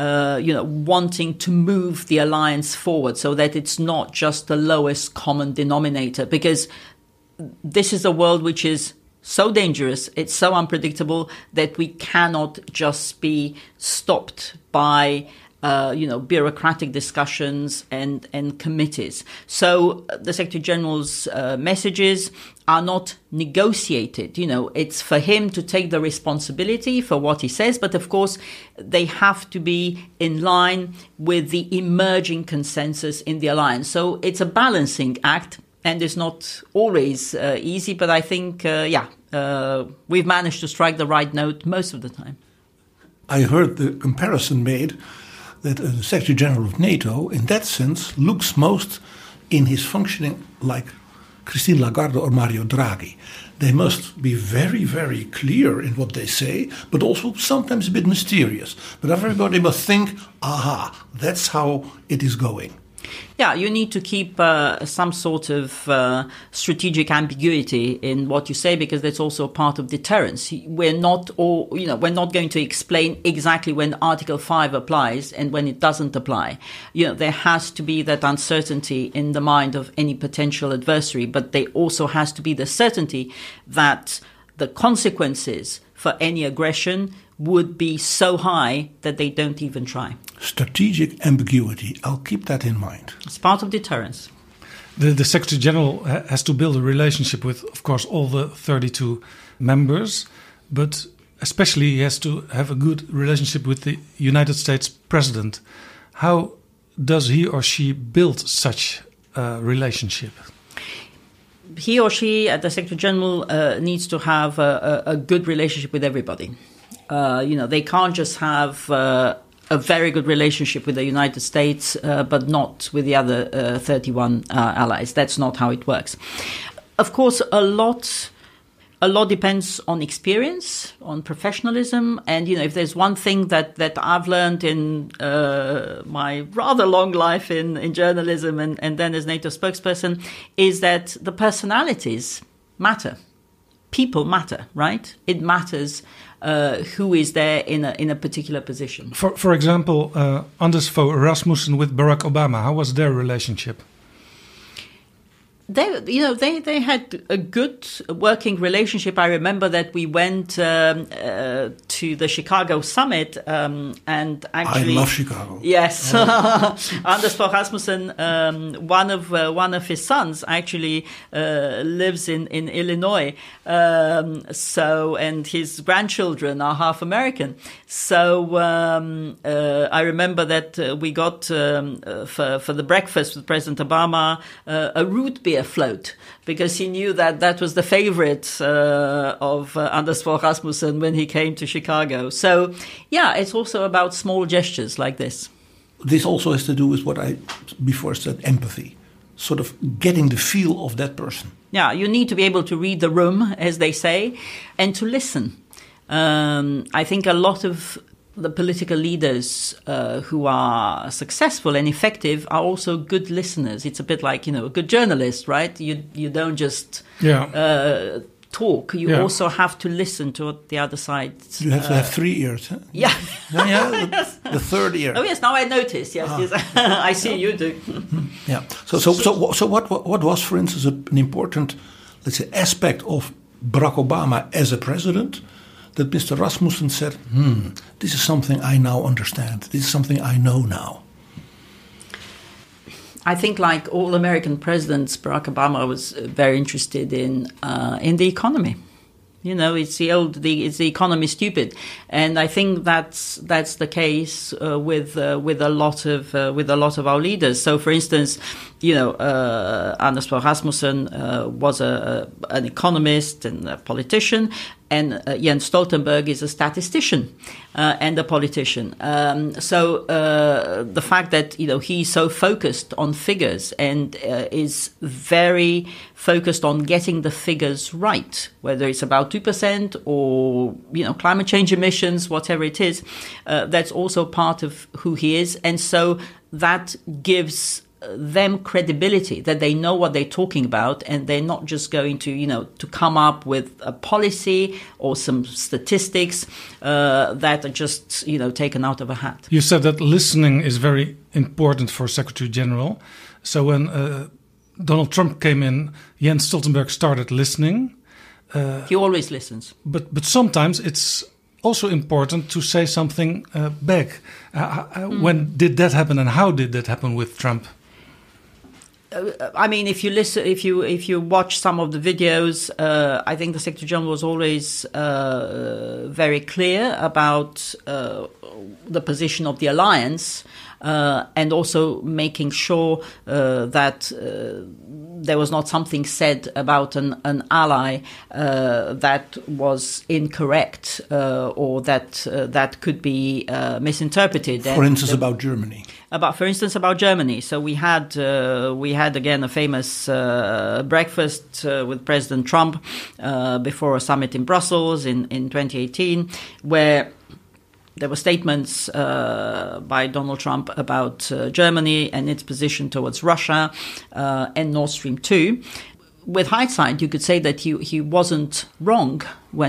wanting to move the alliance forward so that it's not just the lowest common denominator, because this is a world which is so dangerous, it's so unpredictable that we cannot just be stopped by bureaucratic discussions and committees. So the Secretary General's messages are not negotiated. It's for him to take the responsibility for what he says, but of course they have to be in line with the emerging consensus in the alliance. So it's a balancing act. And it's not always easy, but I think, we've managed to strike the right note most of the time.
I heard the comparison made that the Secretary General of NATO, in that sense, looks most in his functioning like Christine Lagarde or Mario Draghi. They must be very, very clear in what they say, but also sometimes a bit mysterious. But everybody must think, aha, that's how it is going.
Yeah, you need to keep some sort of strategic ambiguity in what you say, because that's also part of deterrence. We're not going to explain exactly when Article 5 applies and when it doesn't apply. There has to be that uncertainty in the mind of any potential adversary, but there also has to be the certainty that the consequences for any aggression would be so high that they don't even try.
Strategic ambiguity. I'll keep that in mind.
It's part of deterrence.
The Secretary General has to build a relationship with, of course, all the 32 members, but especially he has to have a good relationship with the United States President. How does he or she build such a relationship?
He or she, the Secretary General, needs to have a good relationship with everybody. They can't just have a very good relationship with the United States, but not with the other 31 allies. That's not how it works. Of course, a lot depends on experience, on professionalism, and if there's one thing that I've learned in my rather long life in journalism and then as NATO spokesperson, is that the personalities matter. People matter, right? It matters who is there in a particular position.
For example, Anders Fogh Rasmussen with Barack Obama, how was their relationship?
They had a good working relationship. I remember that we went to the Chicago summit, and actually,
I love Chicago.
Yes, Anders Fogh Rasmussen, one of his sons actually lives in Illinois. And his grandchildren are half American. So I remember that we got for the breakfast with President Obama a root beer float, because he knew that was the favorite of Anders Fogh Rasmussen when he came to Chicago. So, yeah, it's also about small gestures like this.
This also has to do with what I before said, empathy, sort of getting the feel of that person.
Yeah, you need to be able to read the room, as they say, and to listen. I think a lot of the political leaders who are successful and effective are also good listeners. It's a bit like, a good journalist, right? You don't just talk. You also have to listen to what the other side.
You have to have 3 ears. Huh?
Yeah.
The third ear.
Oh yes, now I notice. Yes, I see you do.
Yeah. So what was, for instance, an important, let's say, aspect of Barack Obama as a president, that Mr. Rasmussen said, this is something I now understand. This is something I know now.
I think, like all American presidents, Barack Obama was very interested in the economy. It's the economy stupid, and I think that's the case with a lot of our leaders. So, for instance, Anders Fogh Rasmussen was an economist and a politician, and Jens Stoltenberg is a statistician and a politician. So the fact that he's so focused on figures and is very focused on getting the figures right, whether it's about 2% or climate change emissions, whatever it is, that's also part of who he is, and so that gives them credibility, that they know what they're talking about, and they're not just going to come up with a policy or some statistics that are just taken out of a hat.
You said that listening is very important for Secretary General. So when Donald Trump came in, Jens Stoltenberg started listening.
He always listens,
but sometimes it's also important to say something back. When did that happen, and how did that happen with Trump?
I mean, if you watch some of the videos, I think the Secretary General was always very clear about the position of the alliance, and also making sure that there was not something said about an ally that was incorrect or that could be misinterpreted.
For instance, about Germany.
About Germany. So we had again a famous breakfast with President Trump before a summit in Brussels in 2018, where there were statements by Donald Trump about Germany and its position towards Russia and Nord Stream 2. With hindsight, you could say that he wasn't wrong when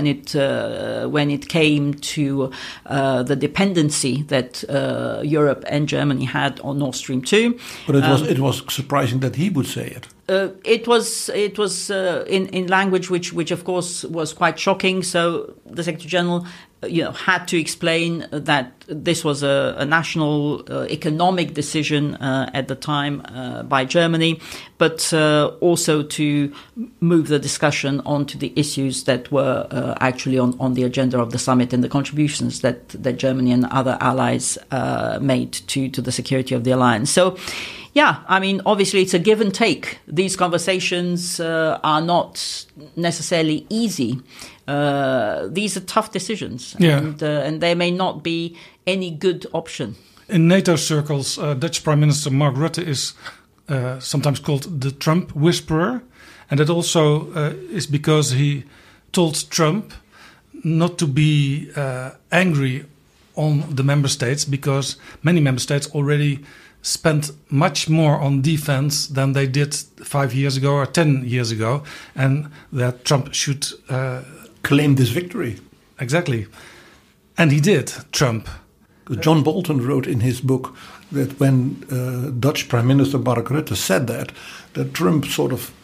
it came to the dependency that Europe and Germany had on Nord Stream 2.
But it was surprising that he would say it.
It was in language which of course was quite shocking. So the Secretary General had to explain that this was a national economic decision at the time by Germany, but also to move the discussion onto the issues that were actually on the agenda of the summit and the contributions that Germany and other allies made to the security of the alliance. So, yeah, I mean, obviously it's a give and take. These conversations are not necessarily easy. These are tough decisions, and there may not be any good option.
In NATO circles, Dutch Prime Minister Mark Rutte is sometimes called the Trump whisperer, and that also is because he told Trump not to be angry on the member states, because many member states already spent much more on defense than they did 5 years ago or 10 years ago, and that Trump should
claim this victory.
Exactly. And he did, Trump.
John Bolton wrote in his book that when Dutch Prime Minister Mark Rutte said that Trump sort of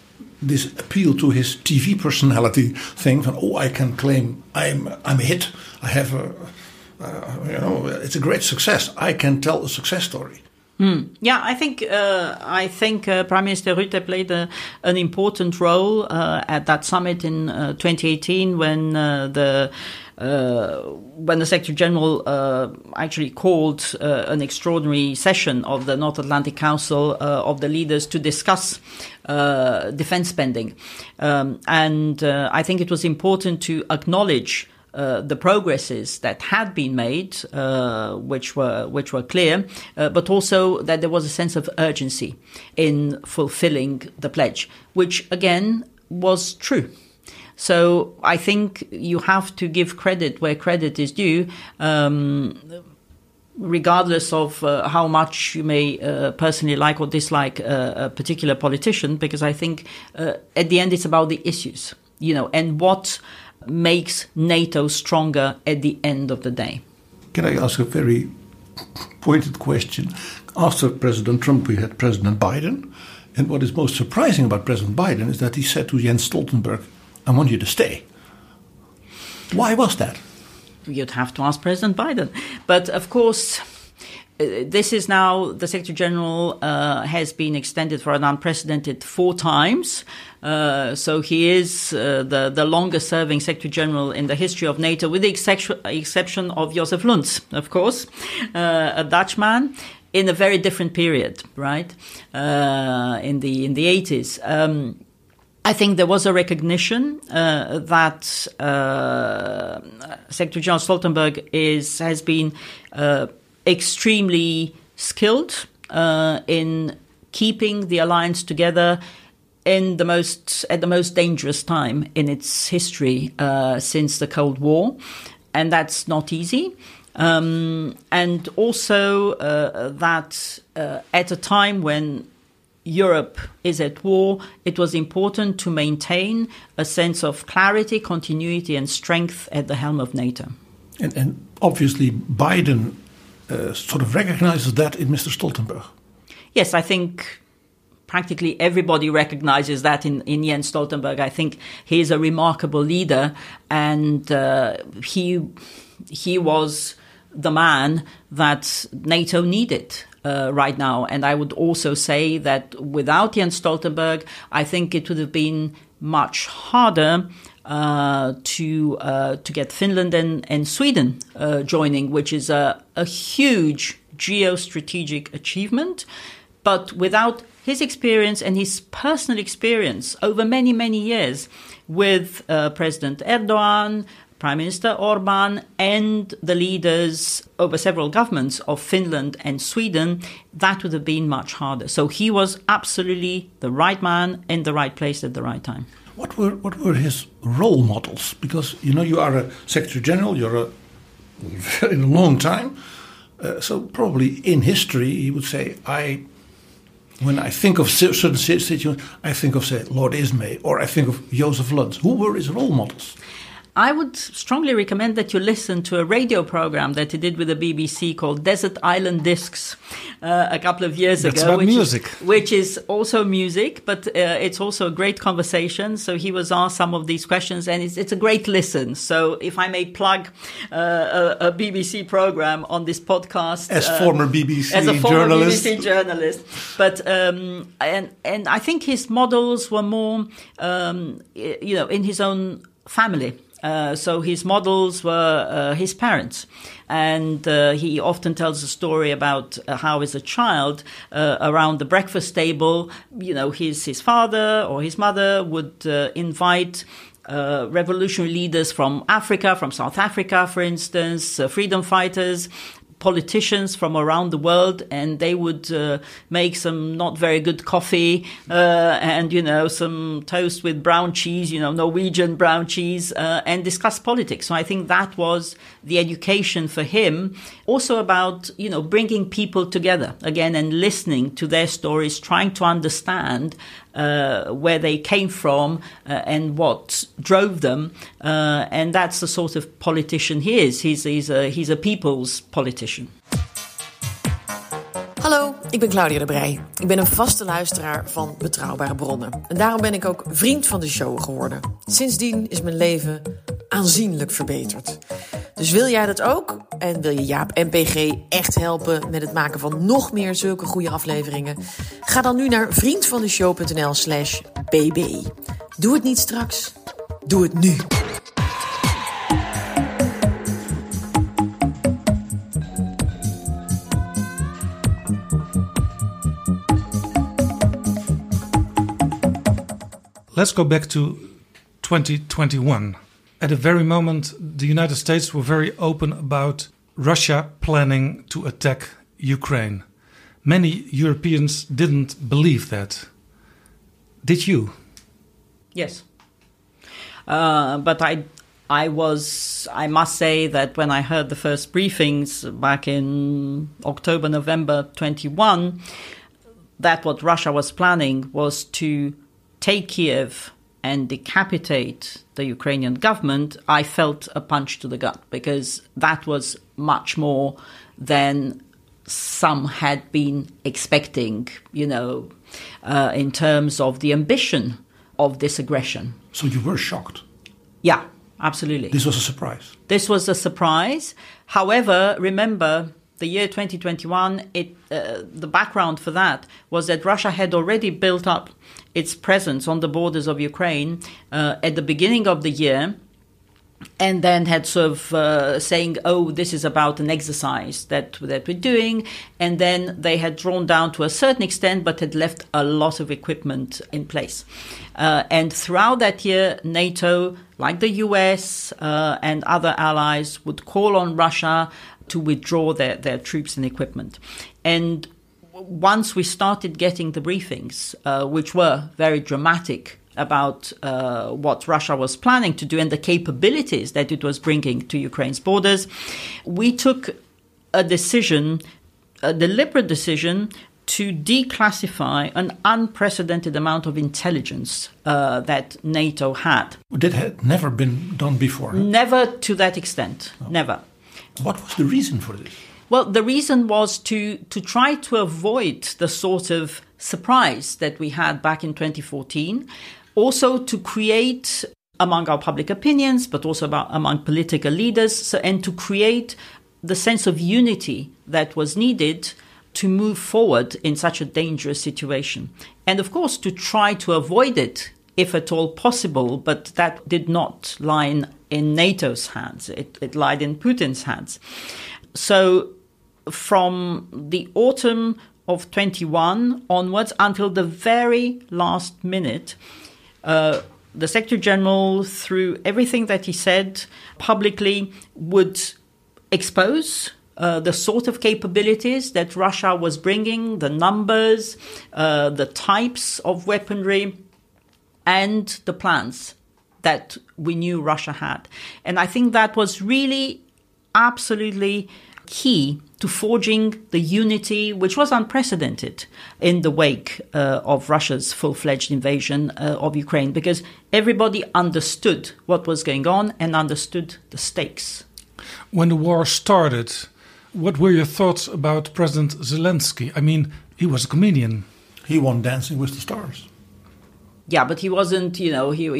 this appeal to his TV personality thing van, I can claim I'm a hit. I have it's a great success. I can tell a success story.
Yeah, I think Prime Minister Rutte played an important role at that summit in 2018 when the Secretary General actually called an extraordinary session of the North Atlantic Council of the leaders to discuss defense spending. And I think it was important to acknowledge the progresses that had been made, which were clear, but also that there was a sense of urgency in fulfilling the pledge, which again was true. So I think you have to give credit where credit is due, regardless of how much you may personally like or dislike a particular politician, because I think at the end it's about the issues, and what makes NATO stronger at the end of the day.
Can I ask a very pointed question? After President Trump, we had President Biden. And what is most surprising about President Biden is that he said to Jens Stoltenberg, I want you to stay. Why was that?
You'd have to ask President Biden. But of course, this is now, the Secretary General has been extended for an unprecedented 4 times. So he is the longest serving Secretary General in the history of NATO, with the exception of Josef Luns, of course, a Dutchman, in a very different period, right? In the 80s. I think there was a recognition that Secretary General Stoltenberg has been extremely skilled in keeping the alliance together at the most dangerous time in its history since the Cold War, and that's not easy. And also that at a time when Europe is at war, it was important to maintain a sense of clarity, continuity, and strength at the helm of NATO.
And obviously Biden sort of recognizes that in Mr. Stoltenberg.
Yes, I think practically everybody recognizes that in Jens Stoltenberg. I think he is a remarkable leader, and he was the man that NATO needed right now. And I would also say that without Jens Stoltenberg, I think it would have been much harder to get Finland and Sweden joining, which is a huge geostrategic achievement. But without his experience and his personal experience over many, many years with President Erdogan, Prime Minister Orban, and the leaders over several governments of Finland and Sweden, that would have been much harder. So he was absolutely the right man in the right place at the right time.
What were his role models? Because, you are a Secretary General, you're in a long time. So probably in history, he would say, when I think of certain situations, I think of, say, Lord Ismay, or I think of Josef Luns. Who were his role models?
I would strongly recommend that you listen to a radio program that he did with the BBC called Desert Island Discs a couple of years
That's
ago.
About music.
Which is also music, but it's also a great conversation. So he was asked some of these questions, and it's a great listen. So if I may plug a BBC program on this podcast.
As a former BBC
journalist. But, and I think his models were more, in his own family. So his models were his parents. And he often tells a story about how as a child around the breakfast table, his father or his mother would invite revolutionary leaders from Africa, from South Africa, for instance, freedom fighters, politicians from around the world, and they would make some not very good coffee and, some toast with brown cheese, Norwegian brown cheese, and discuss politics. So I think that was the education for him. Also about, bringing people together again and listening to their stories, trying to understand where they came from and what drove them. And that's the sort of politician he is. He's a people's politician.
Hallo, Ik ben Claudia de Breij. Ik ben een vaste luisteraar van Betrouwbare Bronnen. En daarom ben ik ook vriend van de show geworden. Sindsdien is mijn leven aanzienlijk verbeterd. Dus wil jij dat ook? En wil je Jaap en PG echt helpen met het maken van nog meer zulke goede afleveringen? Ga dan nu naar vriendvandeshow.nl/bb. Doe het niet straks. Doe het nu.
Let's go back to 2021. At the very moment, the United States were very open about Russia planning to attack Ukraine. Many Europeans didn't believe that. Did you?
Yes. But I must say that when I heard the first briefings back in October, November 21, that what Russia was planning was to take Kiev and decapitate the Ukrainian government, I felt a punch to the gut, because that was much more than some had been expecting, in terms of the ambition of this aggression.
So you were shocked?
Yeah, absolutely.
This was a surprise?
This was a surprise. However, remember, the year 2021, the background for that was that Russia had already built up its presence on the borders of Ukraine at the beginning of the year, and then had sort of saying, oh, this is about an exercise that we're doing. And then they had drawn down to a certain extent, but had left a lot of equipment in place. And throughout that year, NATO, like the US and other allies, would call on Russia to withdraw their troops and equipment. And once we started getting the briefings, which were very dramatic about what Russia was planning to do and the capabilities that it was bringing to Ukraine's borders, we took a deliberate decision to declassify an unprecedented amount of intelligence that NATO had.
That had never been done before?
Never to that extent, never.
What was the reason for this?
Well, the reason was to try to avoid the sort of surprise that we had back in 2014, also to create among our public opinions, but also among political leaders, and to create the sense of unity that was needed to move forward in such a dangerous situation. And of course, to try to avoid it, if at all possible, but that did not lie in NATO's hands. It lied in Putin's hands. So from the autumn of 21 onwards until the very last minute, the Secretary General, through everything that he said publicly, would expose the sort of capabilities that Russia was bringing, the numbers, the types of weaponry, and the plans that we knew Russia had. And I think that was really absolutely key to forging the unity, which was unprecedented in the wake of Russia's full-fledged invasion of Ukraine, because everybody understood what was going on and understood the stakes.
When the war started, what were your thoughts about President Zelensky? I mean, he was a comedian.
He won Dancing with the Stars.
Yeah, but he wasn't, he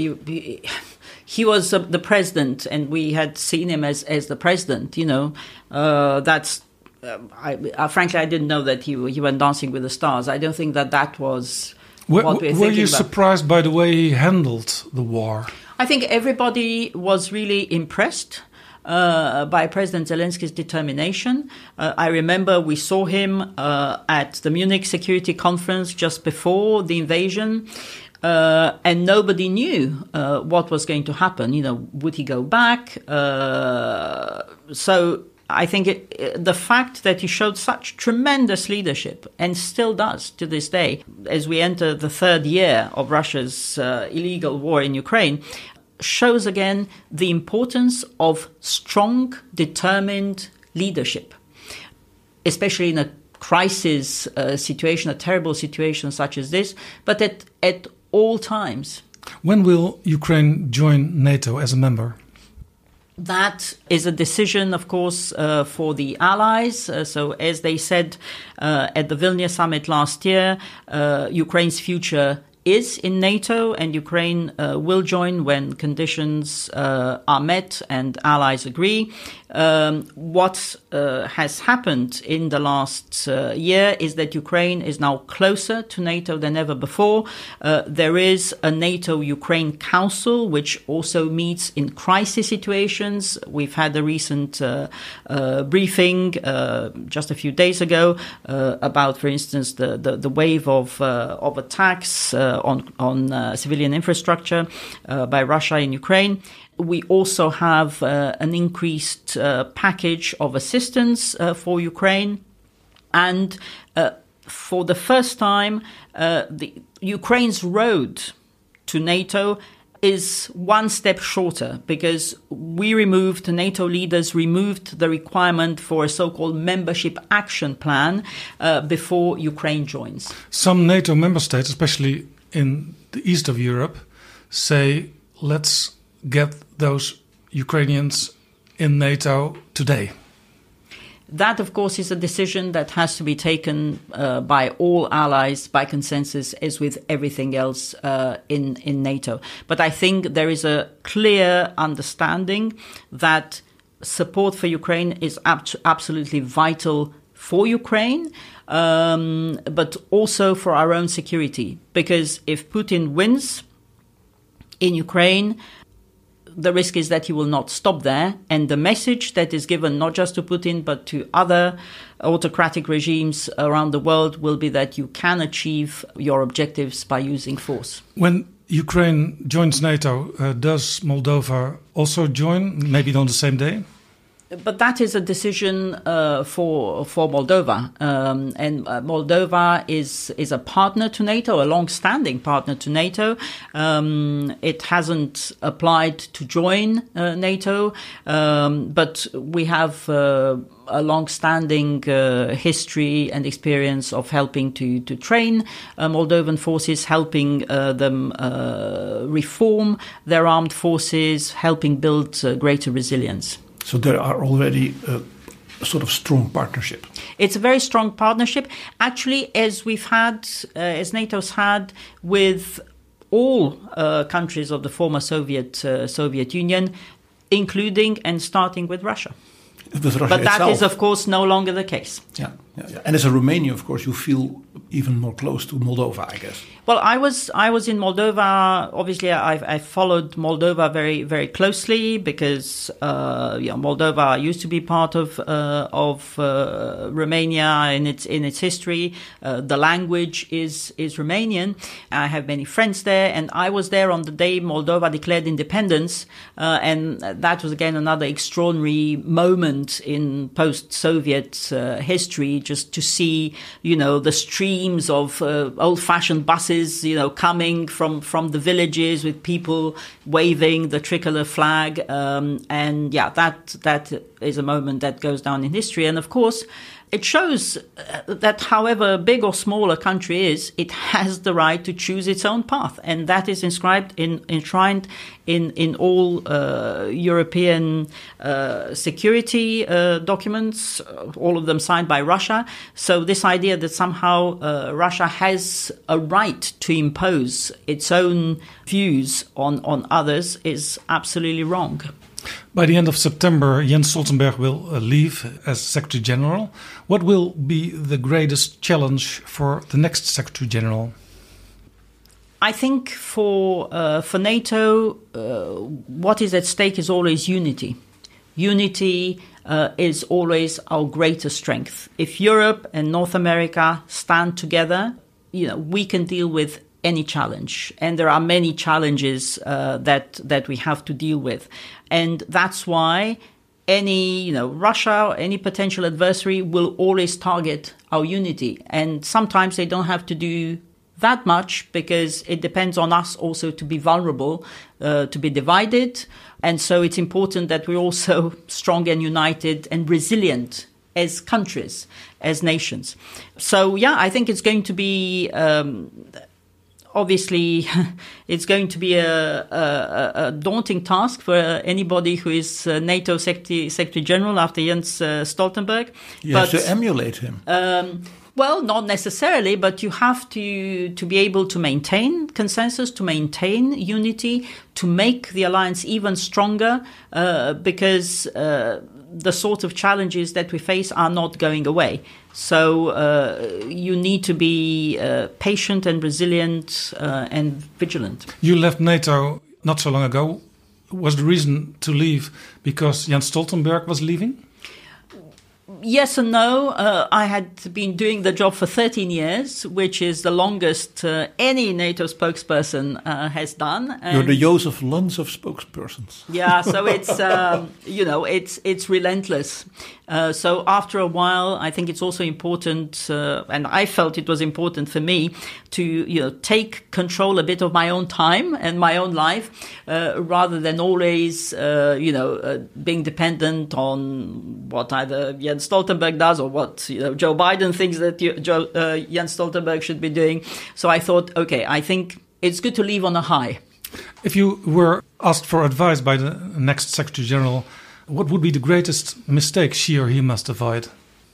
was the president, and we had seen him as the president, That's, frankly, I didn't know that he went Dancing with the Stars. I don't think that was what we're thinking about. Were
you surprised by the way he handled the war?
I think everybody was really impressed by President Zelensky's determination. I remember we saw him at the Munich Security Conference just before the invasion. And nobody knew what was going to happen. Would he go back? So I think the fact that he showed such tremendous leadership, and still does to this day, as we enter the third year of Russia's illegal war in Ukraine, shows again the importance of strong, determined leadership, especially in a crisis situation, a terrible situation such as this, but at all times.
When will Ukraine join NATO as a member?
That is a decision, of course, for the allies. So as they said at the Vilnius summit last year, Ukraine's future is in NATO, and Ukraine will join when conditions are met and allies agree. What has happened in the last year is that Ukraine is now closer to NATO than ever before. There is a NATO-Ukraine Council, which also meets in crisis situations. We've had a recent briefing just a few days ago about, for instance, the wave of attacks on civilian infrastructure by Russia in Ukraine. We also have an increased package of assistance for Ukraine. And for the first time, Ukraine's road to NATO is one step shorter, because NATO leaders removed the requirement for a so-called membership action plan before Ukraine joins.
Some NATO member states, especially in the east of Europe, say, let's get those Ukrainians in NATO today.
That, of course, is a decision that has to be taken by all allies by consensus, as with everything else in NATO. But I think there is a clear understanding that support for Ukraine is absolutely vital for Ukraine, but also for our own security. Because if Putin wins in Ukraine, the risk is that he will not stop there. And the message that is given not just to Putin, but to other autocratic regimes around the world will be that you can achieve your objectives by using force.
When Ukraine joins NATO, does Moldova also join, maybe on the same day?
But that is a decision for Moldova, and Moldova is a partner to NATO, a long-standing partner to NATO. It hasn't applied to join NATO, but we have a long-standing history and experience of helping to train Moldovan forces, helping them reform their armed forces, helping build greater resilience.
So there are already a sort of strong partnership.
It's a very strong partnership, actually, as NATO's had with all countries of the former Soviet Union, including and starting with Russia.
With Russia
but that
itself.
is, of course, no longer the case.
Yeah. And as a Romanian, of course, you feel even more close to Moldova, I guess.
Well, I was in Moldova. Obviously, I followed Moldova very, very closely because Moldova used to be part of Romania in its history. The language is Romanian. I have many friends there, and I was there on the day Moldova declared independence, and that was again another extraordinary moment in post-Soviet history. Just to see, the streams of old-fashioned buses, coming from the villages with people waving the tricolor flag, that is a moment that goes down in history. And of course, it shows that however big or small a country is, it has the right to choose its own path, and that is enshrined in all European security documents, all of them signed by Russia. So this idea that somehow Russia has a right to impose its own views on others is absolutely wrong.
By the end of September, Jens Stoltenberg will leave as Secretary General. What will be the greatest challenge for the next Secretary General?
I think for NATO, what is at stake is always unity. Unity is always our greatest strength. If Europe and North America stand together, we can deal with any challenge, and there are many challenges that we have to deal with, and that's why Russia or any potential adversary will always target our unity, and sometimes they don't have to do that much because it depends on us also to be vulnerable, to be divided, and so it's important that we're also strong and united and resilient as countries, as nations. So I think it's going to be obviously, it's going to be a daunting task for anybody who is NATO Secretary General after Jens Stoltenberg.
You have to emulate him.
Well, not necessarily, but you have to be able to maintain consensus, to maintain unity, to make the alliance even stronger, because the sort of challenges that we face are not going away. So you need to be patient and resilient and vigilant.
You left NATO not so long ago. Was the reason to leave because Jens Stoltenberg was leaving?
Yes and no. I had been doing the job for 13 years, which is the longest any NATO spokesperson has done. And
you're the Joseph Luns of spokespersons.
Yeah, so it's it's relentless. So after a while, I think it's also important, and I felt it was important for me to take control a bit of my own time and my own life, rather than always being dependent on what either Jens Stoltenberg does or what Joe Biden thinks that Jens Stoltenberg should be doing. So I thought, okay, I think it's good to leave on a high.
If you were asked for advice by the next Secretary General, what would be the greatest mistake she or he must avoid?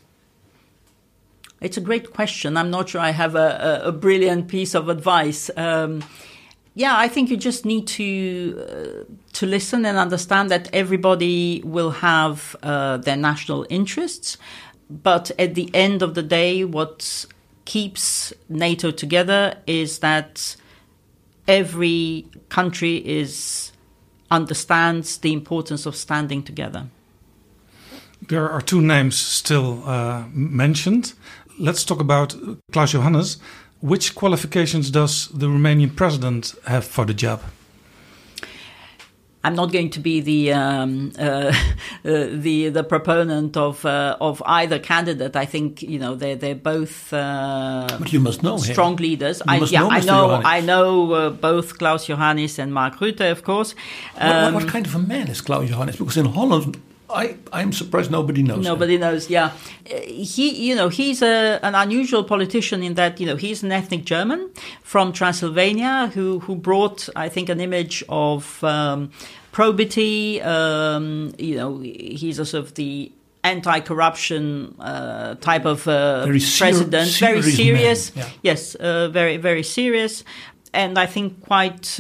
It's a great question. I'm not sure I have a brilliant piece of advice. I think you just need to listen and understand that everybody will have their national interests. But at the end of the day, what keeps NATO together is that every country understands the importance of standing together.
There are two names still mentioned. Let's talk about Klaus Johannes. Which qualifications does the Romanian president have for the job?
I'm not going to be the proponent of either candidate. I think they're both.
But you must know
strong
him.
Leaders.
I
know both Klaus Johannes and Mark Rutte, of course.
What kind of a man is Klaus Johannes? Because in Holland, I'm surprised nobody knows.
Nobody knows. Yeah, he's an unusual politician in that he's an ethnic German from Transylvania who brought, I think, an image of probity. He's a sort of the anti-corruption type of president. Very serious. Yeah. Yes, very, very serious. And I think quite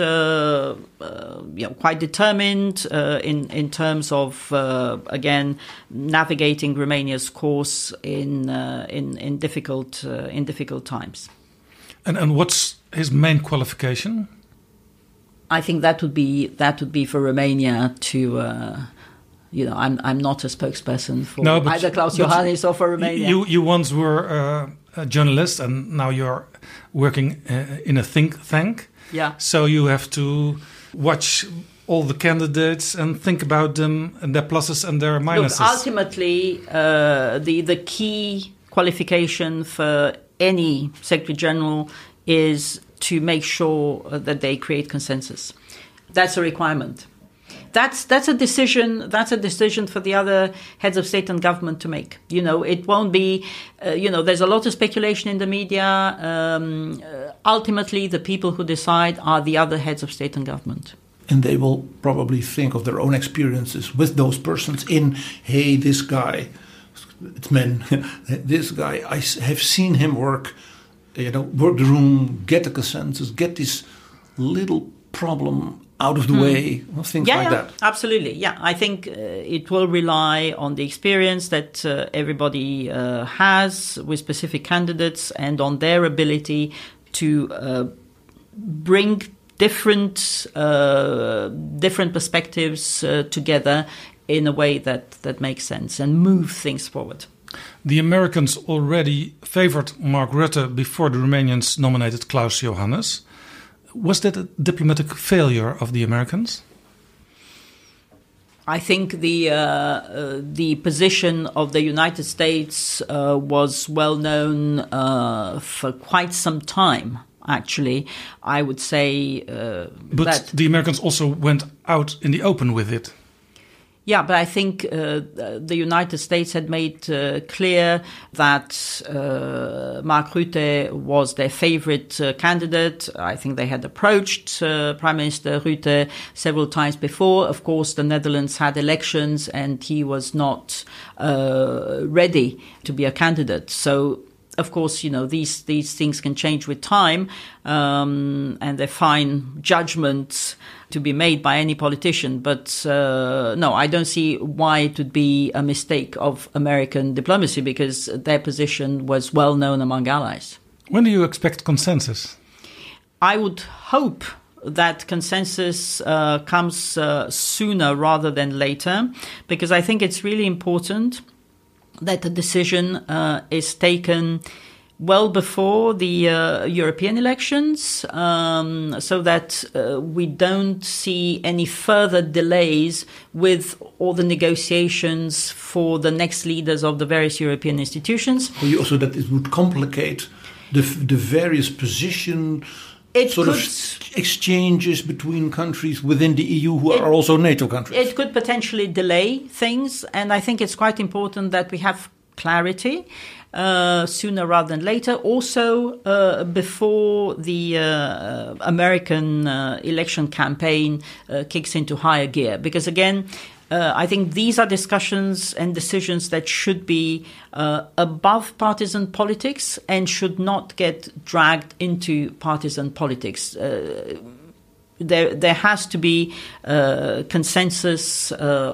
determined in terms of again navigating Romania's course in difficult times.
And what's his main qualification?
I think that would be for Romania to. I'm not a spokesperson for either Klaus Johannes or for Romania.
You once were a journalist, and now you're working in a think tank.
Yeah.
So you have to watch all the candidates and think about them and their pluses and their minuses.
Look, ultimately, the key qualification for any Secretary General is to make sure that they create consensus. That's a requirement. That's a decision. That's a decision for the other heads of state and government to make. It won't be. There's a lot of speculation in the media. Ultimately, the people who decide are the other heads of state and government.
And they will probably think of their own experiences with those persons. Hey, this guy, it's men. This guy, I have seen him work. Work the room, get the consensus, get this little problem out of the way, things like that.
Absolutely. Yeah, I think it will rely on the experience that everybody has with specific candidates and on their ability to bring different perspectives together in a way that makes sense and move things forward.
The Americans already favored Mark Rutte before the Romanians nominated Klaus Johannes. Was that a diplomatic failure of the Americans?
I think the position of the United States was well known for quite some time. Actually, I would say
but the Americans also went out in the open with it.
Yeah, but I think the United States had made clear that Mark Rutte was their favorite candidate. I think they had approached Prime Minister Rutte several times before. Of course, the Netherlands had elections and he was not ready to be a candidate. So, of course, these things can change with time, and they're fine judgments to be made by any politician. But no, I don't see why it would be a mistake of American diplomacy, because their position was well known among allies.
When do you expect consensus?
I would hope that consensus comes sooner rather than later, because I think it's really important that the decision is taken well before the European elections, so that we don't see any further delays with all the negotiations for the next leaders of the various European institutions.
Also that it would complicate the various positions, exchanges between countries within the EU who are also NATO countries.
It could potentially delay things, and I think it's quite important that we have clarity sooner rather than later. Also, before the American election campaign kicks into higher gear. Because again, I think these are discussions and decisions that should be above partisan politics and should not get dragged into partisan politics. There has to be consensus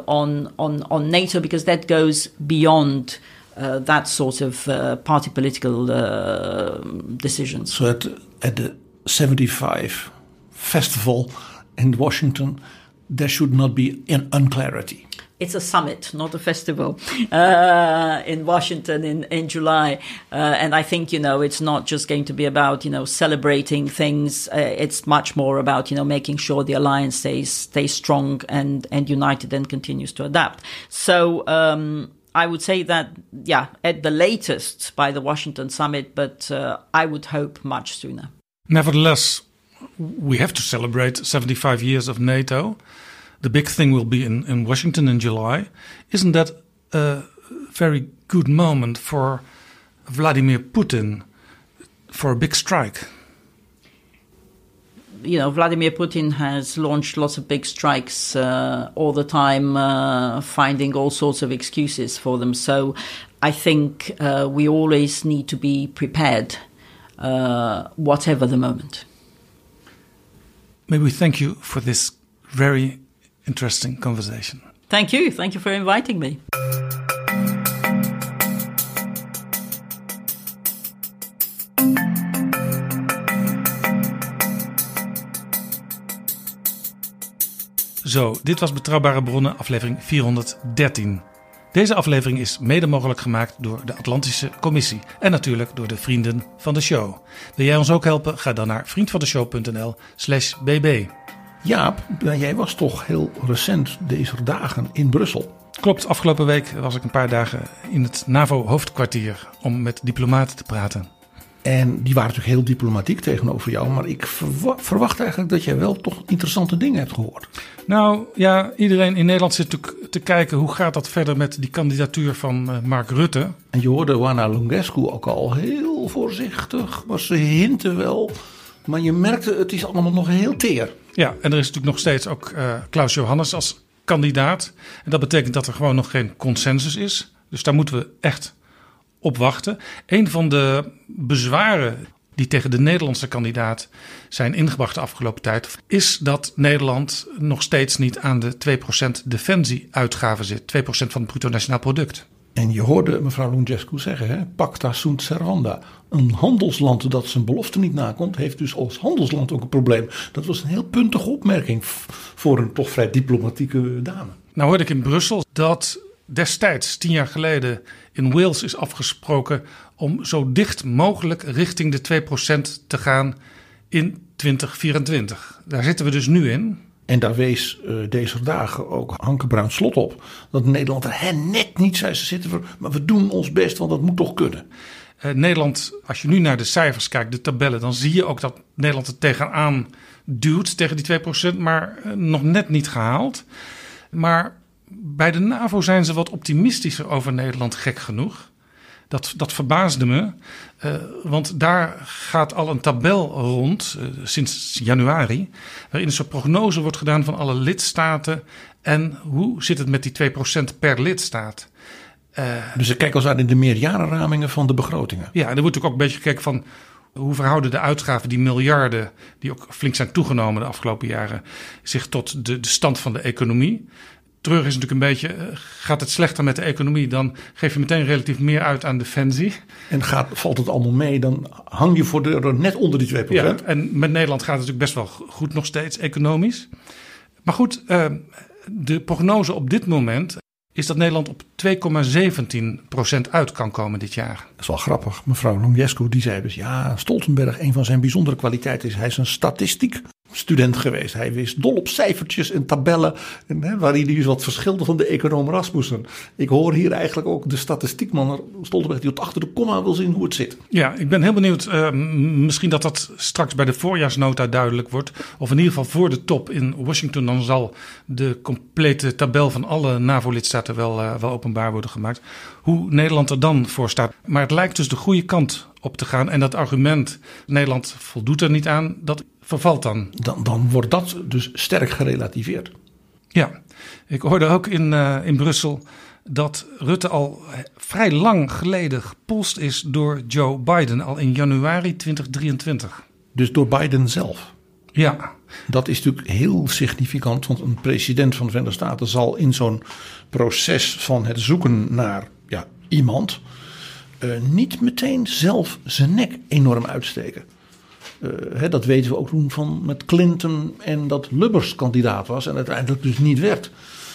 on NATO, because that goes beyond that sort of party political decisions.
So at the 75 festival in Washington, there should not be an unclarity.
It's a summit, not a festival, in Washington in July. And I think, it's not just going to be about, celebrating things. It's much more about, making sure the alliance stays strong and united and continues to adapt. So I would say that, at the latest by the Washington summit, but I would hope much sooner.
Nevertheless, we have to celebrate 75 years of NATO. The big thing will be in Washington in July. Isn't that a very good moment for Vladimir Putin for a big strike?
Vladimir Putin has launched lots of big strikes all the time, finding all sorts of excuses for them. So I think we always need to be prepared, whatever the moment.
May we thank you for this very interesting conversation.
Thank you. Thank you for inviting me.
Zo, dit was Betrouwbare Bronnen, aflevering 413. Deze aflevering is mede mogelijk gemaakt door de Atlantische Commissie en natuurlijk door de vrienden van de show. Wil jij ons ook helpen? Ga dan naar vriendvandeshow.nl/bb.
Jaap, jij was toch heel recent deze dagen in Brussel?
Klopt, afgelopen week was ik een paar dagen in het NAVO-hoofdkwartier om met diplomaten te praten.
En die waren natuurlijk heel diplomatiek tegenover jou. Maar ik verwacht eigenlijk dat jij wel toch interessante dingen hebt gehoord.
Nou ja, iedereen in Nederland zit natuurlijk te kijken hoe gaat dat verder met die kandidatuur van Mark Rutte.
En je hoorde Oana Lungescu ook al heel voorzichtig. Maar ze hinten wel. Maar je merkte het is allemaal nog heel teer.
Ja, en er is natuurlijk nog steeds ook Klaus Johannes als kandidaat. En dat betekent dat er gewoon nog geen consensus is. Dus daar moeten we echt op wachten. Een van de bezwaren die tegen de Nederlandse kandidaat zijn ingebracht de afgelopen tijd is dat Nederland nog steeds niet aan de 2% defensieuitgaven zit. 2% van het bruto nationaal product.
En je hoorde mevrouw Lungescu zeggen, hè, pacta sunt servanda. Een handelsland dat zijn belofte niet nakomt, heeft dus als handelsland ook een probleem. Dat was een heel puntige opmerking voor een toch vrij diplomatieke dame.
Nou hoorde ik in Brussel dat destijds 10 jaar geleden in Wales is afgesproken om zo dicht mogelijk richting de 2% te gaan in 2024. Daar zitten we dus nu in.
En daar wees deze dagen ook Hanke Bruins-Slot op. Dat Nederland er net niet zei, ze zitten voor, maar we doen ons best, want dat moet toch kunnen.
Nederland, als je nu naar de cijfers kijkt, de tabellen, dan zie je ook dat Nederland er tegenaan duwt tegen die 2%, maar nog net niet gehaald. Maar bij de NAVO zijn ze wat optimistischer over Nederland, gek genoeg. Dat verbaasde me, want daar gaat al een tabel rond sinds januari, waarin een soort prognose wordt gedaan van alle lidstaten en hoe zit het met die 2% per lidstaat.
Dus ze kijken als aan in de meerjarenramingen van de begrotingen.
Ja, en er wordt natuurlijk ook een beetje gekeken van hoe verhouden de uitgaven, die miljarden die ook flink zijn toegenomen de afgelopen jaren, zich tot de stand van de economie. Treurig is natuurlijk een beetje, gaat het slechter met de economie, dan geef je meteen relatief meer uit aan defensie.
En valt het allemaal mee, dan hang je voor de net onder die 2%.
Ja, en met Nederland gaat het natuurlijk best wel goed nog steeds economisch. Maar goed, de prognose op dit moment is dat Nederland op 2,17% uit kan komen dit jaar.
Dat is wel grappig. Mevrouw Longescu die zei dus, ja, Stoltenberg, een van zijn bijzondere kwaliteiten is, hij is een statistiekstudent geweest. Hij wist dol op cijfertjes en tabellen, waarin hij dus wat verschilde van de econoom Rasmussen. Ik hoor hier eigenlijk ook de statistiekman Stoltenberg die achter de komma wil zien hoe het zit.
Ja, ik ben heel benieuwd. Misschien dat straks bij de voorjaarsnota duidelijk wordt. Of in ieder geval voor de top in Washington. Dan zal de complete tabel van alle NAVO-lidstaten wel openbaar worden gemaakt. Hoe Nederland er dan voor staat. Maar het lijkt dus de goede kant op te gaan. En dat argument, Nederland voldoet er niet aan, dat vervalt dan.
Dan wordt dat dus sterk gerelativeerd.
Ja, ik hoorde ook in Brussel dat Rutte al vrij lang geleden gepolst is door Joe Biden. Al in januari 2023.
Dus door Biden zelf?
Ja.
Dat is natuurlijk heel significant, want een president van de Verenigde Staten zal in zo'n proces van het zoeken naar iemand niet meteen zelf zijn nek enorm uitsteken. Dat weten we ook toen met Clinton en dat Lubbers kandidaat was en uiteindelijk dus niet werd.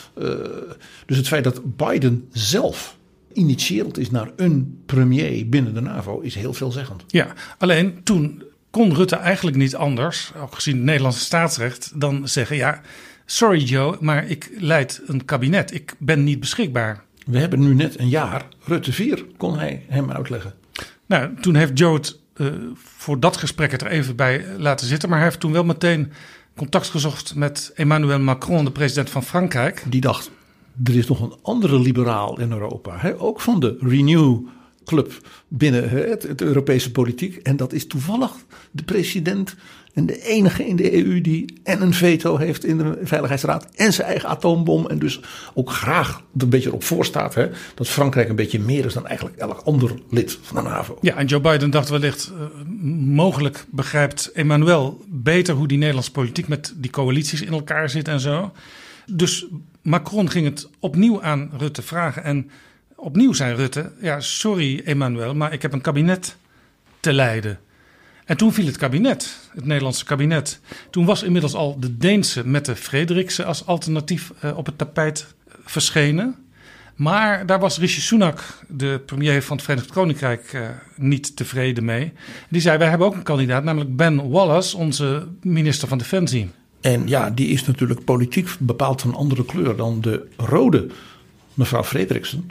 Dus het feit dat Biden zelf initiërend is naar een premier binnen de NAVO is heel veelzeggend.
Ja, alleen toen kon Rutte eigenlijk niet anders, ook gezien het Nederlandse staatsrecht, dan zeggen, ja, sorry Joe, maar ik leid een kabinet. Ik ben niet beschikbaar.
We hebben nu net een jaar, Rutte 4, kon hij hem uitleggen.
Nou, toen heeft Joe het voor dat gesprek het er even bij laten zitten, maar hij heeft toen wel meteen contact gezocht met Emmanuel Macron, de president van Frankrijk.
Die dacht, er is nog een andere liberaal in Europa, ook van de Renew Club binnen het Europese politiek. En dat is toevallig de president en de enige in de EU die en een veto heeft in de Veiligheidsraad en zijn eigen atoombom. En dus ook graag er een beetje op voorstaat dat Frankrijk een beetje meer is dan eigenlijk elk ander lid van de NAVO.
Ja, en Joe Biden dacht wellicht, mogelijk begrijpt Emmanuel beter hoe die Nederlandse politiek met die coalities in elkaar zit en zo. Dus Macron ging het opnieuw aan Rutte vragen en opnieuw zei Rutte, ja, sorry Emmanuel, maar ik heb een kabinet te leiden. En toen viel het kabinet, het Nederlandse kabinet. Toen was inmiddels al de Deense Mette Frederiksen als alternatief op het tapijt verschenen. Maar daar was Rishi Sunak, de premier van het Verenigd Koninkrijk, niet tevreden mee. Die zei, wij hebben ook een kandidaat, namelijk Ben Wallace, onze minister van Defensie.
En ja, die is natuurlijk politiek bepaald van een andere kleur dan de rode mevrouw Frederiksen.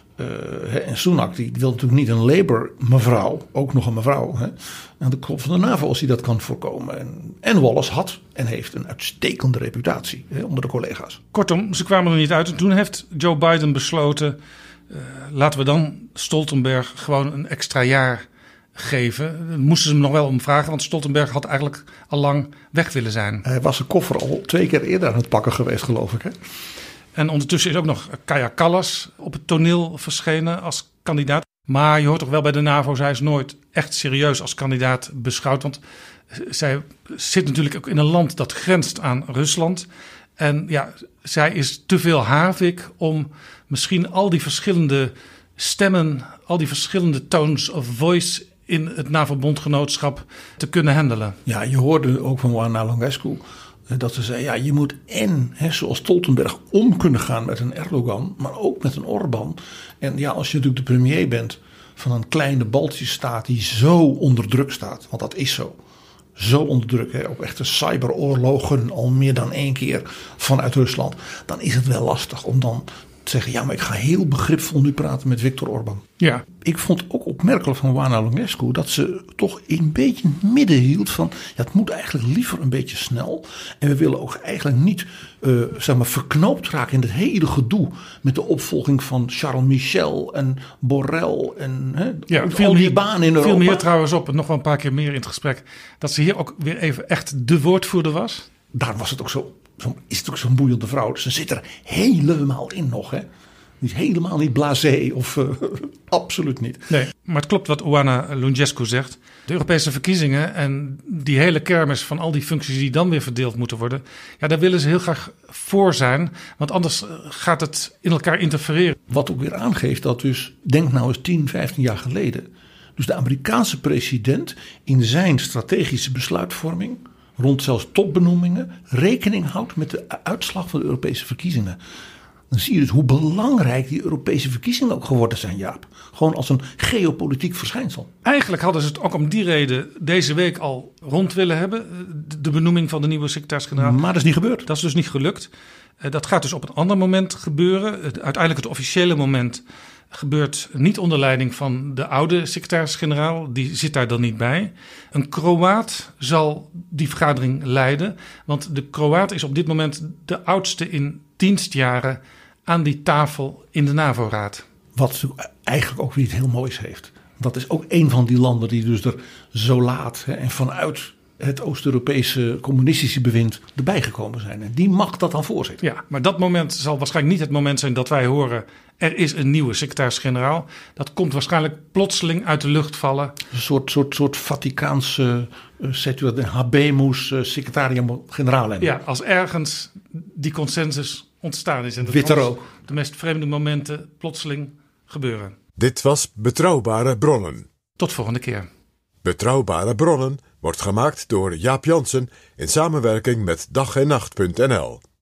En Sunak die wil natuurlijk niet een Labour mevrouw, ook nog een mevrouw, aan de kop van de NAVO als hij dat kan voorkomen. En Wallace had en heeft een uitstekende reputatie onder de collega's.
Kortom, ze kwamen er niet uit. En toen heeft Joe Biden besloten, laten we dan Stoltenberg gewoon een extra jaar geven. Daar moesten ze hem nog wel om vragen, want Stoltenberg had eigenlijk al lang weg willen zijn.
Hij was zijn koffer al 2 keer eerder aan het pakken geweest, geloof ik.
En ondertussen is ook nog Kaja Kallas op het toneel verschenen als kandidaat. Maar je hoort toch wel bij de NAVO, zij is nooit echt serieus als kandidaat beschouwd. Want zij zit natuurlijk ook in een land dat grenst aan Rusland. En ja, zij is te veel havik om misschien al die verschillende stemmen, al die verschillende tones of voice in het NAVO-bondgenootschap te kunnen handelen.
Ja, je hoorde ook van Wana Longescu dat ze zei, ja, je moet zoals Stoltenberg om kunnen gaan met een Erdogan, maar ook met een Orbán. En ja, als je natuurlijk de premier bent van een kleine Baltische staat die zo onder druk staat, want dat is zo onder druk, op echte cyberoorlogen al meer dan 1 keer vanuit Rusland, dan is het wel lastig om dan zeggen, ja, maar ik ga heel begripvol nu praten met Viktor Orbán.
Ja.
Ik vond ook opmerkelijk van Oana Lungescu dat ze toch een beetje in het midden hield van, ja, het moet eigenlijk liever een beetje snel. En we willen ook eigenlijk niet verknoopt raken in het hele gedoe met de opvolging van Charles Michel en Borrell en al die banen in Europa.
Viel meer trouwens op, nog wel een paar keer meer in het gesprek, dat ze hier ook weer even echt de woordvoerder was.
Daar was het ook is het ook zo'n boeiende vrouw. Ze zit er helemaal in nog, hè. Niet helemaal niet blasé of absoluut niet.
Nee, maar het klopt wat Oana Lungescu zegt. De Europese verkiezingen en die hele kermis van al die functies die dan weer verdeeld moeten worden. Ja, daar willen ze heel graag voor zijn. Want anders gaat het in elkaar interfereren.
Wat ook weer aangeeft dat dus, denk nou eens 10, 15 jaar geleden. Dus de Amerikaanse president in zijn strategische besluitvorming, rond zelfs topbenoemingen, rekening houdt met de uitslag van de Europese verkiezingen. Dan zie je dus hoe belangrijk die Europese verkiezingen ook geworden zijn, Jaap. Gewoon als een geopolitiek verschijnsel.
Eigenlijk hadden ze het ook om die reden deze week al rond willen hebben. De benoeming van de nieuwe secretaris-generaal.
Maar dat is niet gebeurd.
Dat is dus niet gelukt. Dat gaat dus op een ander moment gebeuren. Uiteindelijk het officiële moment gebeurt niet onder leiding van de oude secretaris-generaal. Die zit daar dan niet bij. Een Kroaat zal die vergadering leiden. Want de Kroaat is op dit moment de oudste in dienstjaren aan die tafel in de NAVO-raad.
Wat eigenlijk ook weer iets heel moois heeft. Dat is ook een van die landen die dus er zo laat en vanuit het Oost-Europese communistische bewind erbij gekomen zijn. En die mag dat dan voorzitten.
Ja, maar dat moment zal waarschijnlijk niet het moment zijn dat wij horen, er is een nieuwe secretaris-generaal. Dat komt waarschijnlijk plotseling uit de lucht vallen.
Een soort Vaticaanse habemus secretarium-generaal.
Ja, als ergens die consensus ontstaan is. En dat
Witter ook.
De meest vreemde momenten plotseling gebeuren.
Dit was Betrouwbare Bronnen.
Tot volgende keer.
Betrouwbare Bronnen wordt gemaakt door Jaap Jansen in samenwerking met dag-en-nacht.nl.